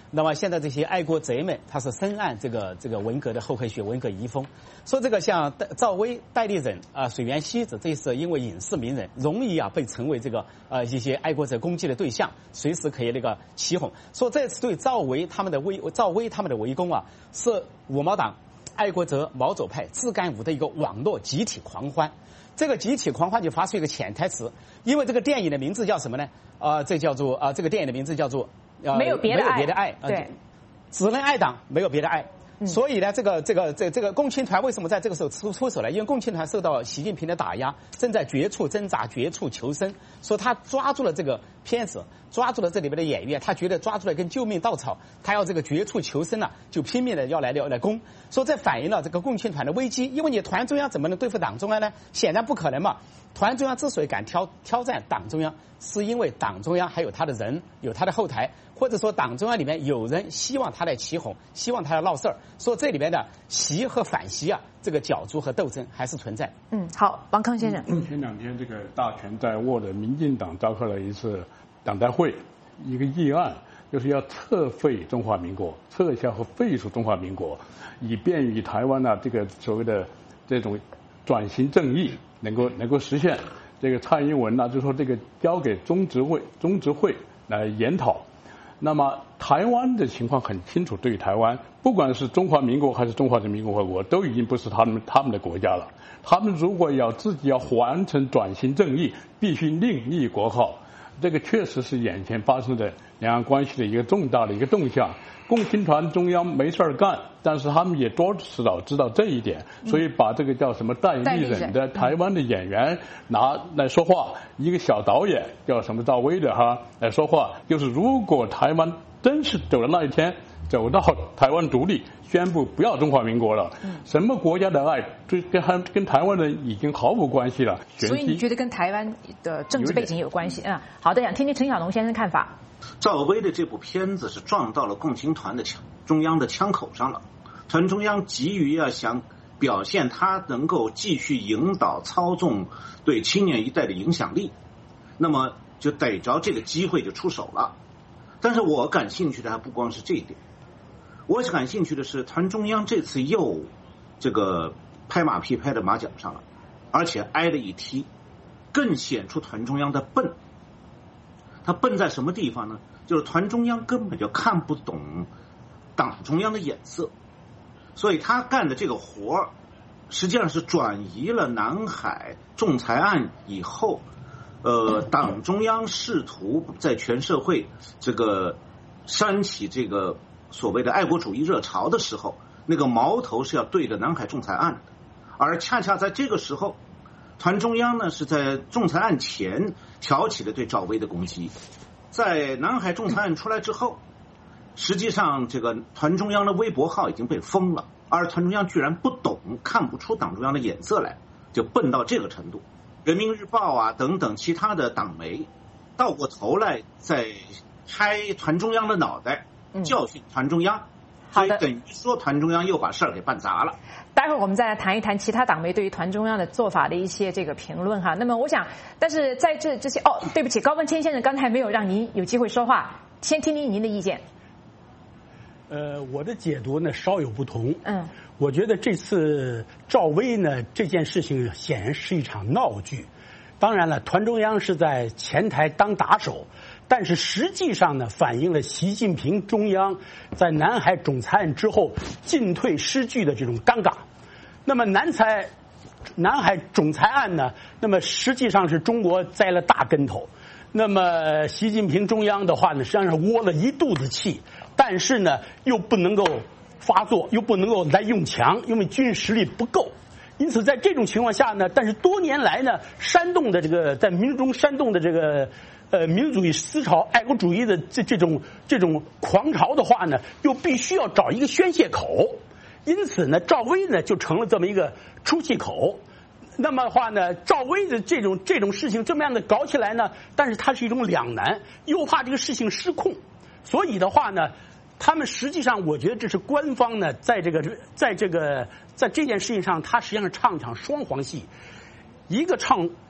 那么现在这些爱国贼们，他是深谙这个这个文革的厚黑学、文革遗风。说这个像赵薇、戴立忍啊、水原希子，这是因为影视名人，容易啊被成为这个呃一些爱国者攻击的对象，随时可以那个起哄。说这次对赵薇他们的围赵薇他们的围攻啊，是五毛党、爱国者、毛左派、自干五的一个网络集体狂欢。这个集体狂欢就发出一个潜台词，因为这个电影的名字叫什么呢？啊、呃，这叫做啊、呃，这个电影的名字叫做。 呃、没有别的爱， 没有别的爱， 对、呃， 只能爱党，没有别的爱。嗯、所以呢，这个这个这这个共青团为什么在这个时候出出手呢？因为共青团受到习近平的打压，正在绝处挣扎、绝处求生。说他抓住了这个片子，抓住了这里边的演员，他觉得抓住了根救命稻草，他要这个绝处求生了、啊，就拼命的要来要来攻。说这反映了这个共青团的危机，因为你团中央怎么能对付党中央呢？显然不可能嘛。团中央之所以敢挑挑战党中央，是因为党中央还有他的人，有他的后台，或者说党中央里面有人希望他来起哄，希望他来闹事儿。说这里面的习和反习啊，这个角逐和斗争还是存在。 嗯，好，王康先生。 嗯、前两天这个大权在握的民进党召开了一次党代会，一个议案就是要撤废中华民国，撤销和废除中华民国，以便于台湾呢、啊、这个所谓的这种转型正义能够能够实现。这个蔡英文呢就说这个交给中执会中执会来研讨。那么台湾的情况很清楚，对于台湾，不管是中华民国还是中华人民共和国，都已经不是他们他们的国家了。他们如果要自己要完成转型正义，必须另立国号。这个确实是眼前发生的两岸关系的一个重大的一个动向。共青团中央没事儿干，但是他们也多知道知道这一点，所以把这个叫什么代理人的台湾的演员拿来说话，一个小导演叫什么赵薇的哈来说话，就是如果台湾真是走到那一天，走到台湾独立，宣布不要中华民国了，什么国家的爱跟跟跟台湾人已经毫无关系了。 所以你觉得跟台湾的政治背景有关系？嗯，好的，想听听陈小龙先生看法。 赵薇的这部片子是撞到了共青团的枪中央的枪口上了，团中央急于要想表现他能够继续引导操纵对青年一代的影响力，那么就逮着这个机会就出手了。但是我感兴趣的还不光是这一点，我感兴趣的是团中央这次又这个拍马屁拍到马脚上了，而且挨了一踢，更显出团中央的笨。他笨在什么地方呢？就是团中央根本就看不懂党中央的眼色，所以他干的这个活儿实际上是转移了南海仲裁案以后，呃，党中央试图在全社会这个煽起这个所谓的爱国主义热潮的时候，那个矛头是要对着南海仲裁案的，而恰恰在这个时候，团中央呢是在仲裁案前挑起了对赵薇的攻击。在南海仲裁案出来之后，实际上这个团中央的微博号已经被封了，而团中央居然不懂，看不出党中央的眼色来，就笨到这个程度。人民日报啊等等其他的党媒倒过头来在拍团中央的脑袋，教训团中央，所以等于说团中央又把事儿给办砸了。 待会儿我们再来谈一谈其他党媒对于团中央的做法的一些这个评论哈。那么我想，但是在这这些哦，对不起，高文谦先生刚才没有让您有机会说话，先听听您的意见。 呃，我的解读呢稍有不同。 嗯， 我觉得这次赵薇呢这件事情显然是一场闹剧。当然了，团中央是在前台当打手，但是实际上呢，反映了习近平中央在南海仲裁案之后进退失据的这种尴尬。那么南海南海仲裁案呢，那么实际上是中国栽了大跟头。那么习近平中央的话呢，实际上是窝了一肚子气，但是呢又不能够发作，又不能够来用强，因为军事实力不够。因此在这种情况下呢，但是多年来呢，煽动的这个在民众煽动的这个呃民族主义思潮、爱国主义的这这种这种狂潮的话呢，又必须要找一个宣泄口。因此呢，赵薇呢就成了这么一个出气口。那么的话呢，赵薇的这种这种事情这么样的搞起来呢，但是它是一种两难，又怕这个事情失控，所以的话呢，他们实际上我觉得这是官方呢在这个在这个在这件事情上，他实际上是唱一场双簧戏，一个唱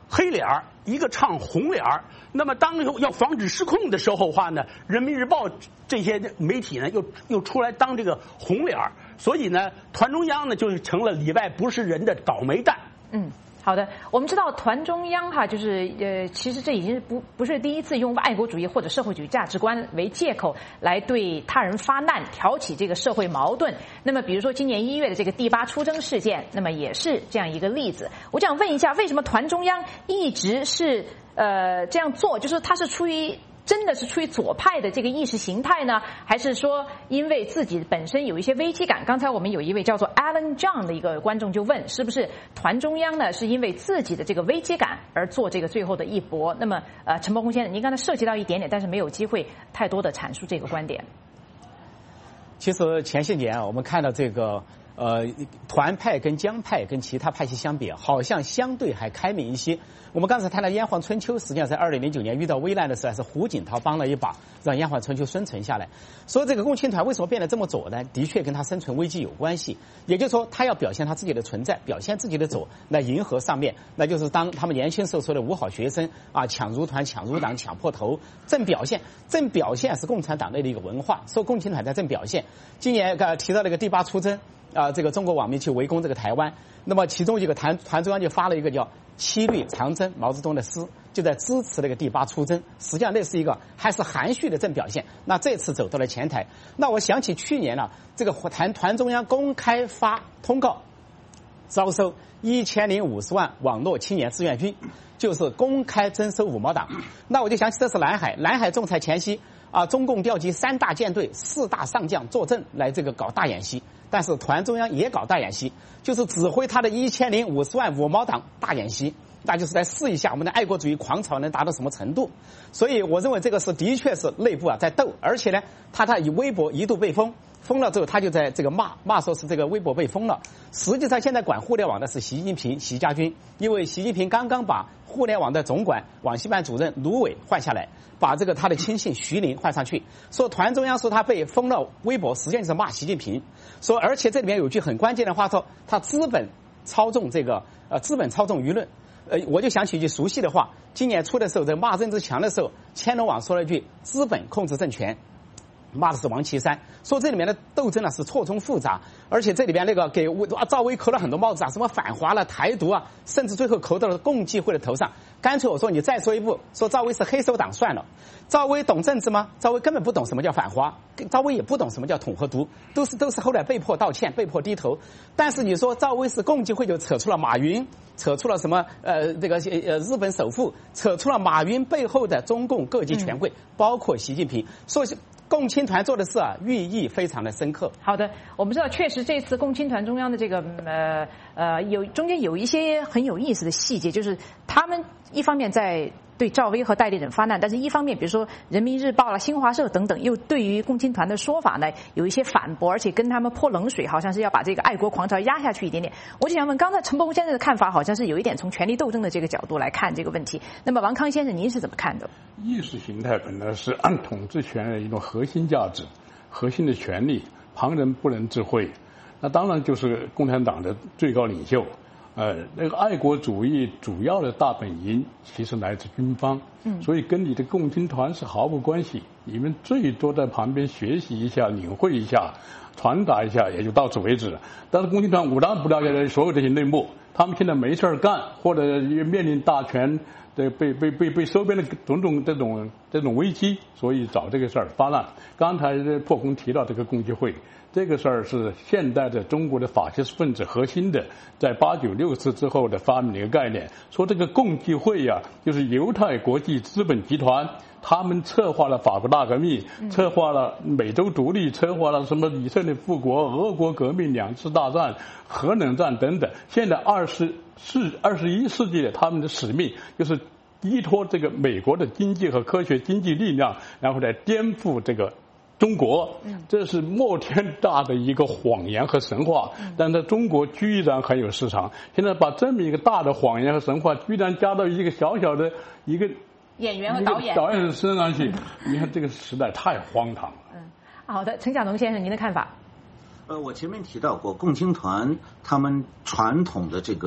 黑脸儿，一个唱红脸儿。那么当要防止失控的时候话呢，人民日报这些媒体呢又又出来当这个红脸儿，所以呢，团中央呢就成了里外不是人的倒霉蛋。 嗯。好的，我们知道团中央哈，就是呃，其实这已经不不是第一次用爱国主义或者社会主义价值观为借口来对他人发难，挑起这个社会矛盾。那么，比如说今年一月的这个第八出征事件，那么也是这样一个例子。我想问一下，为什么团中央一直是呃这样做？就是他是出于真的是出于左派的这个意识形态呢，还是说因为自己本身有一些危机感？刚才我们有一位叫做 Alan John 的一个观众就问，是不是团中央呢是因为自己的这个危机感而做这个最后的一搏？那么，呃，陈伯宏先生，您刚才涉及到一点点，但是没有机会太多的阐述这个观点。 其实前些年啊，我们看到这个呃团派跟江派跟其他派系相比，好像相对还开明一些。我们刚才谈到炎黄春秋，实际上在二零零九年遇到危难的时候，还是胡锦涛帮了一把，让炎黄春秋生存下来。所以这个共青团为什么变得这么左呢？的确跟他生存危机有关系。也就是说，他要表现他自己的存在，表现自己的左，来迎合上面，那就是当他们年轻时候说的五好学生啊，抢入团、抢入党、抢破头，正表现，正表现是共产党内的一个文化，说共青团在正表现。今年呃提到那个第八出征啊、呃，这个中国网民去围攻这个台湾，那么其中一个团团中央就发了一个叫七律长征毛泽东的诗，就在支持那个第八出征。实际上那是一个还是含蓄的正表现。那这次走到了前台，那我想起去年呢、啊，这个团团中央公开发通告，招收一千零五十万网络青年志愿军，就是公开征收五毛党。那我就想起这是南海，南海仲裁前夕啊，中共调集三大舰队、四大上将坐镇来这个搞大演习。但是团中央也搞大演习，就是指挥他的一千零五十万五毛党大演习，那就是来试一下我们的爱国主义狂潮能达到什么程度。所以我认为这个是的确是内部啊在斗，而且呢，他他以微博一度被封，封了之后他就在这个骂骂说是这个微博被封了。实际上现在管互联网的是习近平习家军，因为习近平刚刚把互联网的总管网信办主任卢伟换下来，把这个他的亲信徐林换上去，说团中央说他被封了微博，实际上是骂习近平。说而且这里面有句很关键的话，说他资本操纵这个呃资本操纵舆论。呃，我就想起一句熟悉的话，今年初的时候在骂任志强的时候，千龙网说了一句资本控制政权，骂的是王岐山，说这里面的斗争呢是错综复杂，而且这里边那个给赵薇扣了很多帽子啊，什么反华了、台独啊，甚至最后扣到了共济会的头上。干脆我说你再说一步，说赵薇是黑手党算了。赵薇懂政治吗？赵薇根本不懂什么叫反华，赵薇也不懂什么叫统和独，都是都是后来被迫道歉、被迫低头。但是你说赵薇是共济会，就扯出了马云，扯出了什么呃这个呃日本首富，扯出了马云背后的中共各级权贵，嗯、包括习近平。所以共青团做的事啊，寓意非常的深刻。 好的，我们知道，确实这次共青团中央的这个呃呃有中间有一些很有意思的细节，就是他们一方面在对赵薇和代理人发难，但是一方面，比如说人民日报啦、新华社等等，又对于共青团的说法呢有一些反驳，而且跟他们泼冷水，好像是要把这个爱国狂潮压下去一点点。我就想问，刚才陈伯宏先生的看法，好像是有一点从权力斗争的这个角度来看这个问题。那么王康先生，您是怎么看的？ 意识形态本来是按统治权的一种核心价值、核心的权利，旁人不能智慧。那当然就是共产党的最高领袖。呃，那个爱国主义主要的大本营其实来自军方，嗯，所以跟你的共青团是毫无关系。你们最多在旁边学习一下、领会一下、传达一下，也就到此为止了。但是共青团武当不了解所有这些内幕，他们现在没事儿干，或者面临大权的被被被被收编的种种这种这种危机，所以找这个事儿发难。刚才破空提到这个共济会。这个事儿是现代的中国的法西斯分子核心的，在八九六四之后的发明的一个概念，说这个共济会呀、啊，就是犹太国际资本集团，他们策划了法国大革命，策划了美洲独立，策划了什么以色列复国、俄国革命、两次大战、核冷战等等。现在二十世二十一世纪的他们的使命就是依托这个美国的经济和科学经济力量，然后来颠覆这个中国，这是莫天大的一个谎言和神话，但在中国居然很有市场。现在把这么一个大的谎言和神话，居然加到一个小小的一个演员和导演导演身上去，你看这个时代太荒唐了。 嗯，好的，陈晓农先生，您的看法？ 呃，我前面提到过，共青团他们传统的这个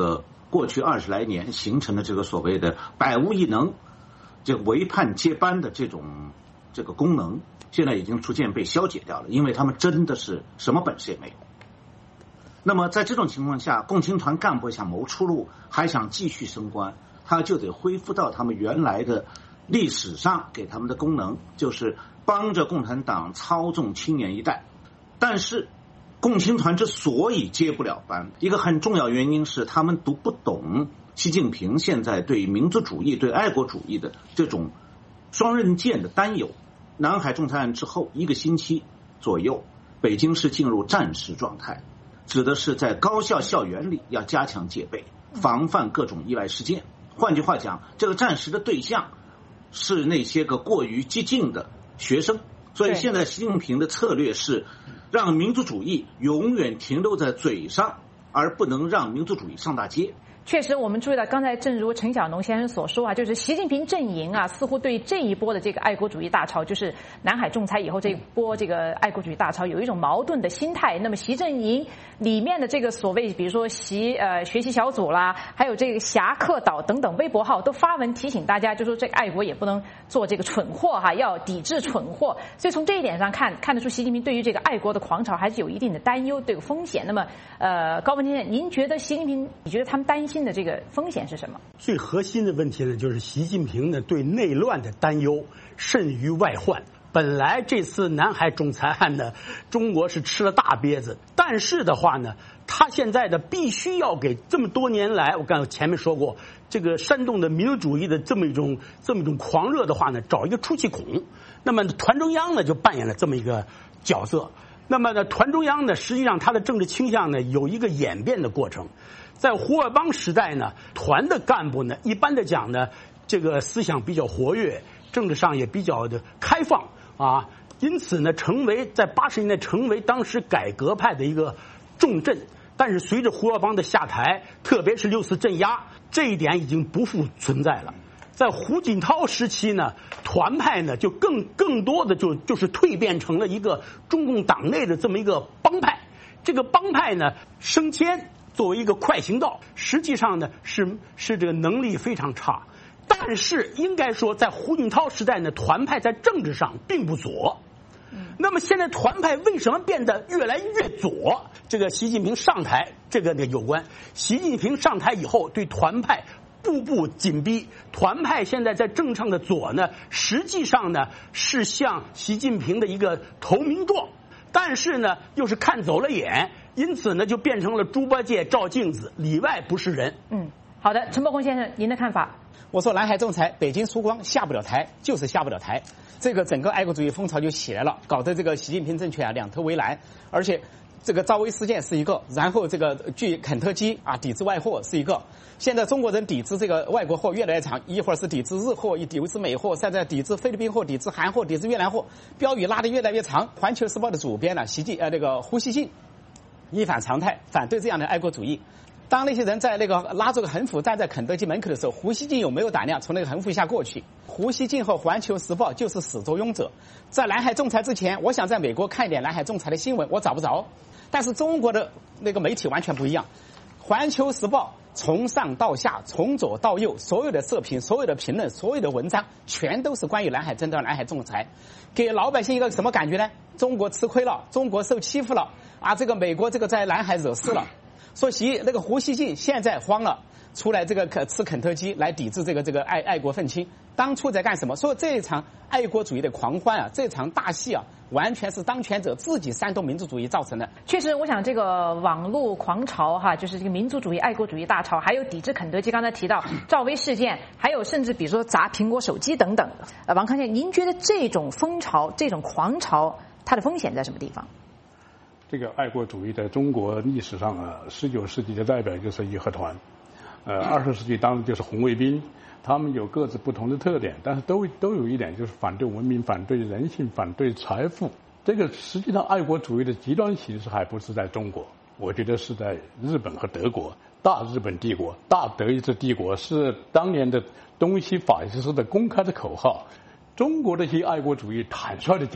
过去二十来年形成的这个所谓的百无一能，这个唯判接班的这种这个功能，现在已经逐渐被消解掉了，因为他们真的是什么本事也没有。那么在这种情况下，共青团干部想谋出路，还想继续升官，他就得恢复到他们原来的历史上给他们的功能，就是帮着共产党操纵青年一代。但是共青团之所以接不了班，一个很重要原因是他们读不懂习近平现在对民族主义、对爱国主义的这种双刃剑的担忧。南海仲裁案之后一个星期左右，北京市进入战时状态，指的是在高校校园里要加强戒备，防范各种意外事件。换句话讲，这个战时的对象是那些个过于激进的学生。所以现在习近平的策略是让民族主义永远停留在嘴上，而不能让民族主义上大街。 确实，我们注意到，刚才正如陈晓农先生所说啊，就是习近平阵营啊，似乎对这一波的这个爱国主义大潮，就是南海仲裁以后这一波这个爱国主义大潮，有一种矛盾的心态。那么习阵营里面的这个所谓，比如说习呃学习小组啦，还有这个侠客岛等等微博号都发文提醒大家，就说这个爱国也不能做这个蠢货哈，要抵制蠢货。所以从这一点上看，看得出习近平对于这个爱国的狂潮还是有一定的担忧，这个风险。那么呃，高文先生，您觉得习近平，你觉得他们担心的这个风险是什么？ 最核心的问题呢，就是习近平呢对内乱的担忧甚于外患。本来这次南海仲裁案呢，中国是吃了大鳖子，但是的话呢，他现在的必须要给这么多年来，我刚才前面说过，这个煽动的民族主义的这么一种这么一种狂热的话呢，找一个出气孔。那么团中央呢就扮演了这么一个角色。那么呢，团中央呢，实际上他的政治倾向呢有一个演变的过程。在胡尔邦时代呢，团的干部呢，一般的讲呢，这个思想比较活跃，政治上也比较的开放啊，因此呢，成为在八十年代成为当时改革派的一个重镇。但是随着胡尔邦的下台，特别是六四镇压，这一点已经不复存在了。在胡锦涛时期呢，团派呢就更更多的就就是蜕变成了一个中共党内的这么一个帮派。这个帮派呢升迁作为一个快行道，实际上呢是是这个能力非常差。但是应该说，在胡锦涛时代呢，团派在政治上并不左。那么现在团派为什么变得越来越左？这个习近平上台这个呢有关。习近平上台以后，对团派步步紧逼，团派现在在政上的左呢，实际上呢是向习近平的一个投名状，但是呢又是看走了眼，因此呢就变成了猪八戒照镜子，里外不是人。 嗯，好的，陈伯宏先生，您的看法？ 我说南海仲裁，北京输光下不了台，就是下不了台。这个整个爱国主义风潮就起来了，搞得这个习近平政权啊两头为难，而且这个赵薇事件是一个，然后这个据肯特基啊抵制外货是一个，现在中国人抵制这个外国货越来越长，一会儿是抵制日货，一抵制美货，现在抵制菲律宾货、抵制韩货、抵制越南货，标语拉得越来越长。环球时报的主编呢，习近呃那个胡锡进一反常态，反对这样的爱国主义。当那些人在那个拉着个横幅站在肯德基门口的时候，胡锡进有没有胆量从那个横幅下过去？胡锡进和环球时报就是始作俑者。在南海仲裁之前，我想在美国看一点南海仲裁的新闻，我找不着。但是中国的那个媒体完全不一样，环球时报从上到下，从左到右，所有的社评、所有的评论、所有的文章，全都是关于南海争端、南海仲裁，给老百姓一个什么感觉呢？中国吃亏了，中国受欺负了啊！这个美国这个在南海惹事了。说习那个胡锡进现在慌了，出来这个可吃肯特基来抵制这个这个爱爱国愤青，当初在干什么？说这一场爱国主义的狂欢啊，这场大戏啊，完全是当权者自己煽动民族主义造成的。 确实，我想这个网络狂潮哈，就是这个民族主义、爱国主义大潮，还有抵制肯德基，刚才提到赵薇事件，还有甚至比如说砸苹果手机等等。呃，王康先生，您觉得这种风潮、这种狂潮，它的风险在什么地方？ 这个爱国主义在中国历史上啊，十九世纪的代表就是义和团，呃，二十世纪当然就是红卫兵，他们有各自不同的特点，但是都都有一点，就是反对文明、反对人性、反对财富。这个实际上爱国主义的极端形式还不是在中国，我觉得是在日本和德国。大日本帝国、大德意志帝国是当年的东西法西斯的公开的口号。中国的一些爱国主义，坦率的讲，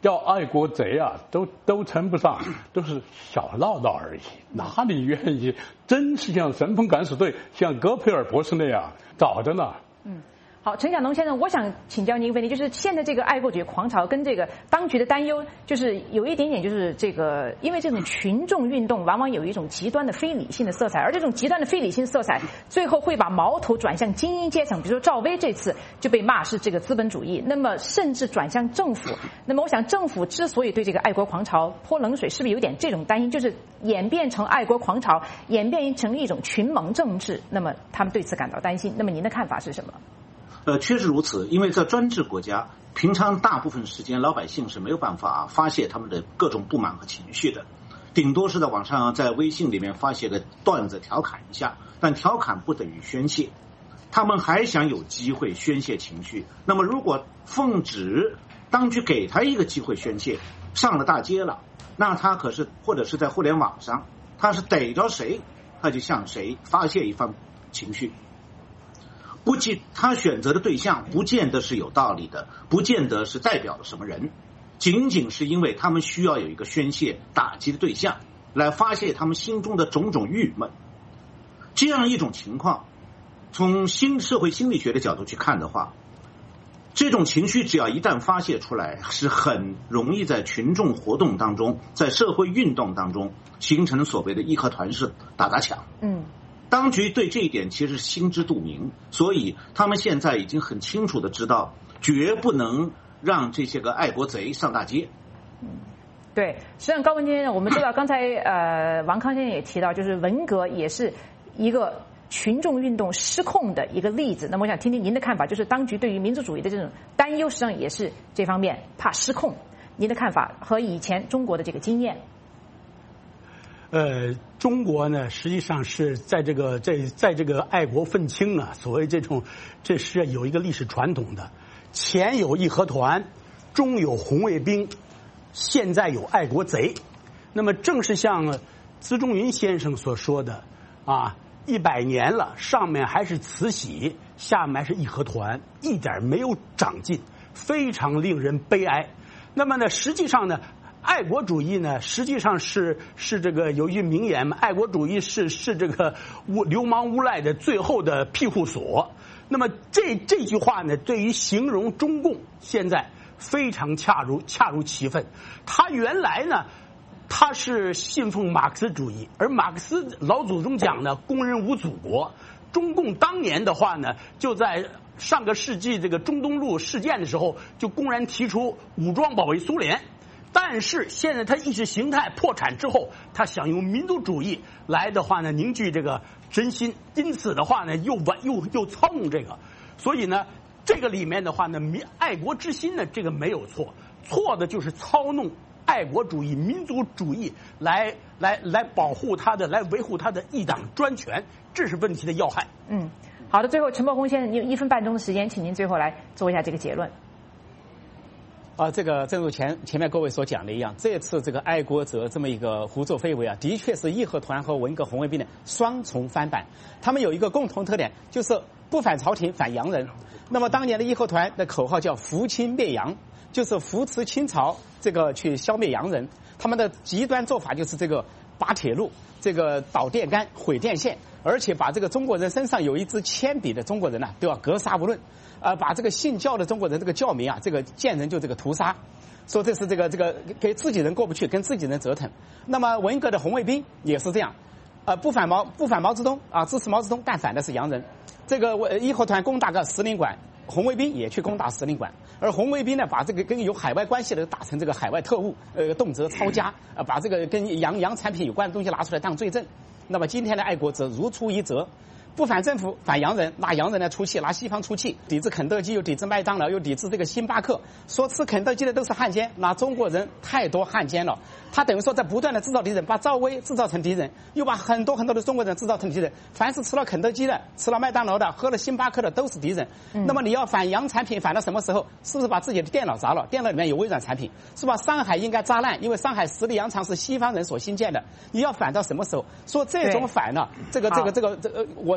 叫爱国贼啊，都都称不上，都是小唠叨而已。哪里愿意真是像神风敢死队，像戈培尔博士那样找着呢？ 嗯。好，陈晓农先生，我想请教您一个问题，就是现在这个爱国主义狂潮跟这个当局的担忧，就是有一点点，就是这个，因为这种群众运动往往有一种极端的非理性的色彩，而这种极端的非理性色彩，最后会把矛头转向精英阶层，比如说赵薇这次就被骂是这个资本主义，那么甚至转向政府。那么我想，政府之所以对这个爱国狂潮泼冷水，是不是有点这种担心，就是演变成爱国狂潮，演变成一种群盟政治？那么他们对此感到担心。那么您的看法是什么？ 呃，确实如此，因为在专制国家，平常大部分时间老百姓是没有办法发泄他们的各种不满和情绪的，顶多是在网上在微信里面发泄个段子调侃一下，但调侃不等于宣泄，他们还想有机会宣泄情绪。那么如果奉旨当局给他一个机会宣泄，上了大街了，那他可是或者是在互联网上，他是逮着谁他就向谁发泄一番情绪。不见他选择的对象不见得是有道理的，不见得是代表了什么人，仅仅是因为他们需要有一个宣泄打击的对象来发泄他们心中的种种郁闷。这样一种情况，从新社会心理学的角度去看的话，这种情绪只要一旦发泄出来，是很容易在群众活动当中，在社会运动当中形成所谓的义和团式打砸抢。 嗯。 当局对这一点其实心知肚明，所以他们现在已经很清楚的知道，绝不能让这些个爱国贼上大街。 嗯，对，实际上高文先生，我们知道刚才呃王康先生也提到，就是文革也是一个群众运动失控的一个例子。那么我想听听您的看法，就是当局对于民族主义的这种担忧，实际上也是这方面怕失控。您的看法和以前中国的这个经验？ 呃，中国呢，实际上是在这个在在这个爱国愤青啊，所谓这种，这是有一个历史传统的，前有义和团，中有红卫兵，现在有爱国贼。那么正是像资中云先生所说的啊，一百年了，上面还是慈禧，下面还是义和团，一点没有长进，非常令人悲哀。那么呢，实际上呢，爱国主义呢，实际上是是这个有一句名言嘛，爱国主义是是这个污流氓无赖的最后的庇护所。那么这这句话呢，对于形容中共现在非常恰如恰如其分。他原来呢，他是信奉马克思主义，而马克思老祖宗讲呢，工人无祖国。中共当年的话呢，就在上个世纪这个中东路事件的时候，就公然提出武装保卫苏联。但是现在他意识形态破产之后，他想用民族主义来的话呢，凝聚这个人心，因此的话呢，又又又操弄这个，所以呢，这个里面的话呢，民爱国之心呢，这个没有错，错的就是操弄爱国主义、民族主义来来来保护他的，来维护他的一党专权，这是问题的要害。 嗯，好的，最后陈伯宏先生，你有一分半钟的时间，请您最后来做一下这个结论。 啊，这个正如前前面各位所讲的一样，这次这个爱国者这么一个胡作非为啊，的确是义和团和文革红卫兵的双重翻版。他们有一个共同特点，就是不反朝廷，反洋人。那么当年的义和团的口号叫扶清灭洋，就是扶持清朝，这个去消灭洋人。他们的极端做法就是这个拔铁路，这个倒电杆，毁电线，而且把这个中国人身上有一支铅笔的中国人呢、啊，都要格杀不论。呃，把这个信教的中国人这个教民啊，这个见人就这个屠杀，说这是这个这个给自己人过不去，跟自己人折腾。那么文革的红卫兵也是这样，呃，不反毛不反毛泽东啊，支持毛泽东，但反的是洋人。这个义和团攻打个使领馆，红卫兵也去攻打使领馆，而红卫兵呢，把这个跟有海外关系的打成这个海外特务，呃，动辄抄家，呃，把这个跟洋洋产品有关的东西拿出来当罪证。那么今天的爱国者如出一辙。不反政府，反洋人，拿洋人来出气，拿西方出气，抵制肯德基，又抵制麦当劳，又抵制这个星巴克，说吃肯德基的都是汉奸，那中国人太多汉奸了。他等于说在不断的制造敌人，把赵薇制造成敌人，又把很多很多的中国人制造成敌人。凡是吃了肯德基的、吃了麦当劳的、喝了星巴克的都是敌人。嗯、那么你要反洋产品，反到什么时候？是不是把自己的电脑砸了？电脑里面有微软产品，是吧？上海应该砸烂，因为上海十里洋场是西方人所新建的。你要反到什么时候？说这种反呢？这个这个这个这个，我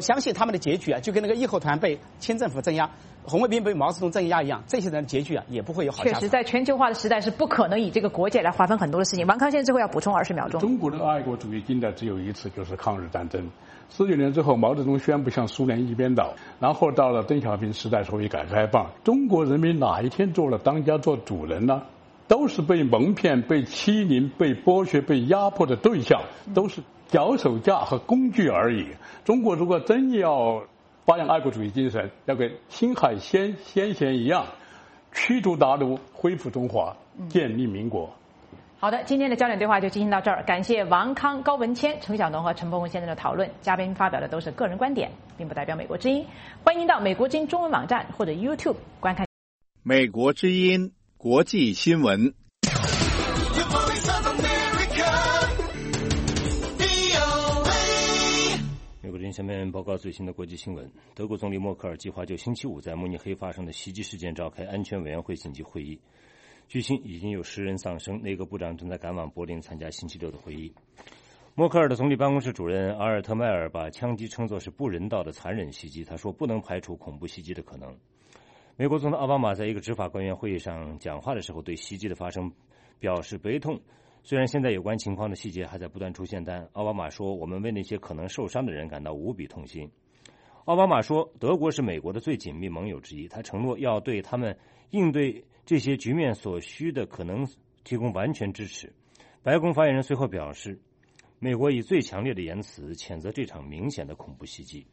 相信他们的结局啊，就跟那个义和团被清政府镇压，红卫兵被毛泽东镇压一样，这些人的结局啊也不会有好下场。 确实，在全球化的时代是不可能以这个国界来划分很多的事情。王康先生最后要补充二十秒钟。 中国的爱国主义经历只有一次，就是抗日战争。十九年之后，毛泽东宣布向苏联一边倒，然后到了邓小平时代，所谓改革开放，中国人民哪一天做了当家做主人呢？都是被蒙骗、被欺凌、被剥削、被压迫的对象，都是脚手架和工具而已。中国如果真要发扬爱国主义精神，要跟辛亥先先贤一样，驱逐鞑虏，恢复中华，建立民国。 好的，今天的焦点对话就进行到这儿。感谢王康、高文谦、程晓农和陈伯文先生的讨论。嘉宾发表的都是个人观点，并不代表美国之音。欢迎到美国之音中文网站或者 YouTube 观看美国之音国际新闻。 美国之音下面报告最新的国际新闻。德国总理默克尔计划就星期五在慕尼黑发生的袭击事件召开安全委员会紧急会议。据悉已经有十人丧生，内阁部长正在赶往柏林参加星期六的会议。默克尔的总理办公室主任阿尔特迈尔把枪击称作是不人道的残忍袭击，他说不能排除恐怖袭击的可能。美国总统奥巴马在一个执法官员会议上讲话的时候，对袭击的发生表示悲痛。虽然现在有关情况的细节还在不断出现，但奥巴马说我们为那些可能受伤的人感到无比痛心。奥巴马说德国是美国的最紧密盟友之一，他承诺要对他们应对这些局面所需的可能提供完全支持。白宫发言人随后表示，美国以最强烈的言辞谴责这场明显的恐怖袭击。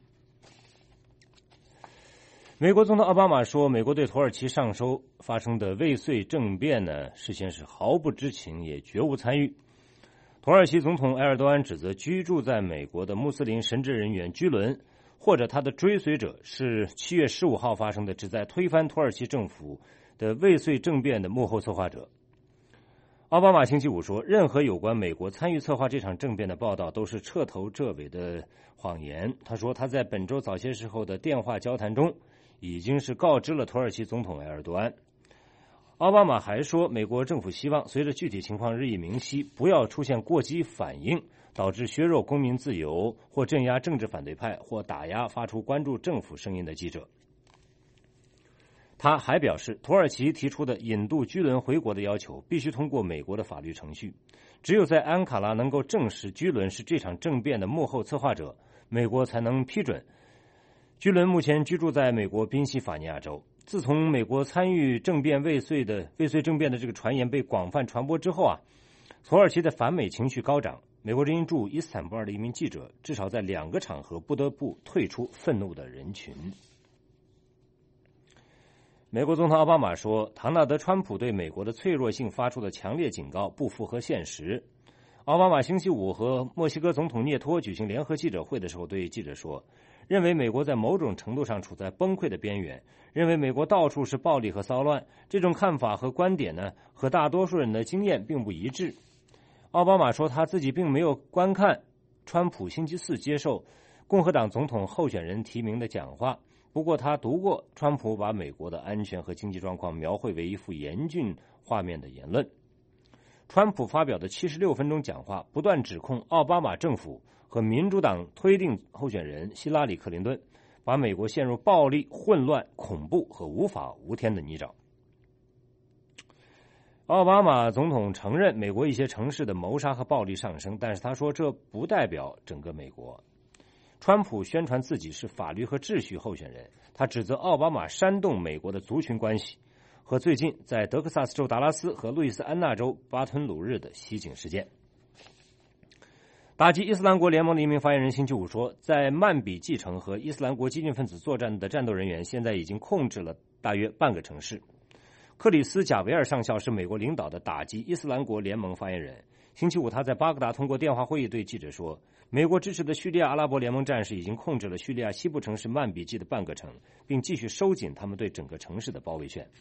美国总统奥巴马说，美国对土耳其上周发生的未遂政变呢，事先是毫不知情，也绝无参与。土耳其总统埃尔多安指责居住在美国的穆斯林神职人员居伦或者他的追随者是七月十五号发生的旨在推翻土耳其政府的未遂政变的幕后策划者。奥巴马星期五说，任何有关美国参与策划这场政变的报道都是彻头彻尾的谎言。他说他在本周早些时候的电话交谈中已经是告知了土耳其总统埃尔多安。奥巴马还说，美国政府希望随着具体情况日益明晰，不要出现过激反应，导致削弱公民自由或镇压政治反对派或打压发出关注政府声音的记者。他还表示，土耳其提出的引渡居伦回国的要求必须通过美国的法律程序，只有在安卡拉能够证实居伦是这场政变的幕后策划者，美国才能批准。居伦目前居住在美国宾夕法尼亚州。自从美国参与政变未遂的未遂政变的这个传言被广泛传播之后啊，土耳其的反美情绪高涨。美国之音驻伊斯坦布尔的一名记者至少在两个场合不得不退出愤怒的人群。美国总统奥巴马说，唐纳德·川普对美国的脆弱性发出的强烈警告不符合现实。奥巴马星期五和墨西哥总统涅托举行联合记者会的时候对记者说，认为美国在某种程度上处在崩溃的边缘，认为美国到处是暴力和骚乱。这种看法和观点呢，和大多数人的经验并不一致。奥巴马说他自己并没有观看川普星期四接受共和党总统候选人提名的讲话，不过他读过川普把美国的安全和经济状况描绘为一幅严峻画面的言论。川普发表的七十六分钟讲话不断指控奥巴马政府和民主党推定候选人希拉里·克林顿把美国陷入暴力、混乱、恐怖和无法无天的泥沼。奥巴马总统承认美国一些城市的谋杀和暴力上升，但是他说这不代表整个美国。川普宣传自己是法律和秩序候选人，他指责奥巴马煽动美国的族群关系和最近在德克萨斯州达拉斯和路易斯安那州巴吞鲁日的袭警事件。打击伊斯兰国联盟的一名发言人星期五说，在曼比季城和伊斯兰国激进分子作战的战斗人员现在已经控制了大约半个城市。克里斯·贾维尔上校是美国领导的打击伊斯兰国联盟发言人。星期五他在巴格达通过电话会议对记者说，美国支持的叙利亚阿拉伯联盟战士已经控制了叙利亚西部城市曼比季的半个城，并继续收紧他们对整个城市的包围圈。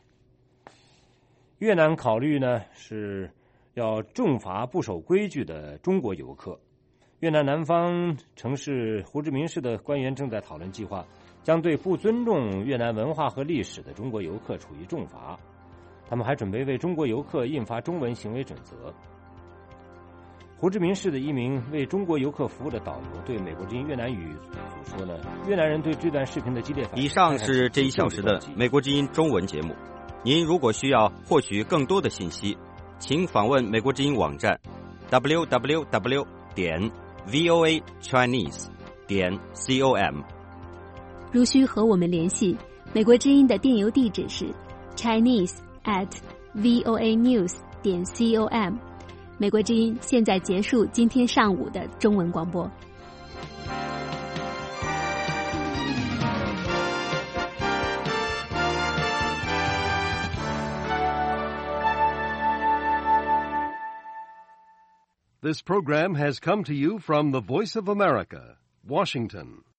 越南考虑呢是要重罚不守规矩的中国游客。越南南方城市胡志明市的官员正在讨论计划，将对不尊重越南文化和历史的中国游客处以重罚。他们还准备为中国游客印发中文行为准则。 胡志明市的一名为中国游客服务的导游对美国之音越南语组说呢，越南人对这段视频的激烈反应。 以上是这一小时的美国之音中文节目。您如果需要获取更多的信息，请访问美国之音网站 double u double u double u 点 voa chinese 点 com。 如需和我们联系，美国之音的电邮地址是 chinese at voa news 点 com。美国之音现在结束今天上午的中文广播。 This program has come to you from the Voice of America, Washington.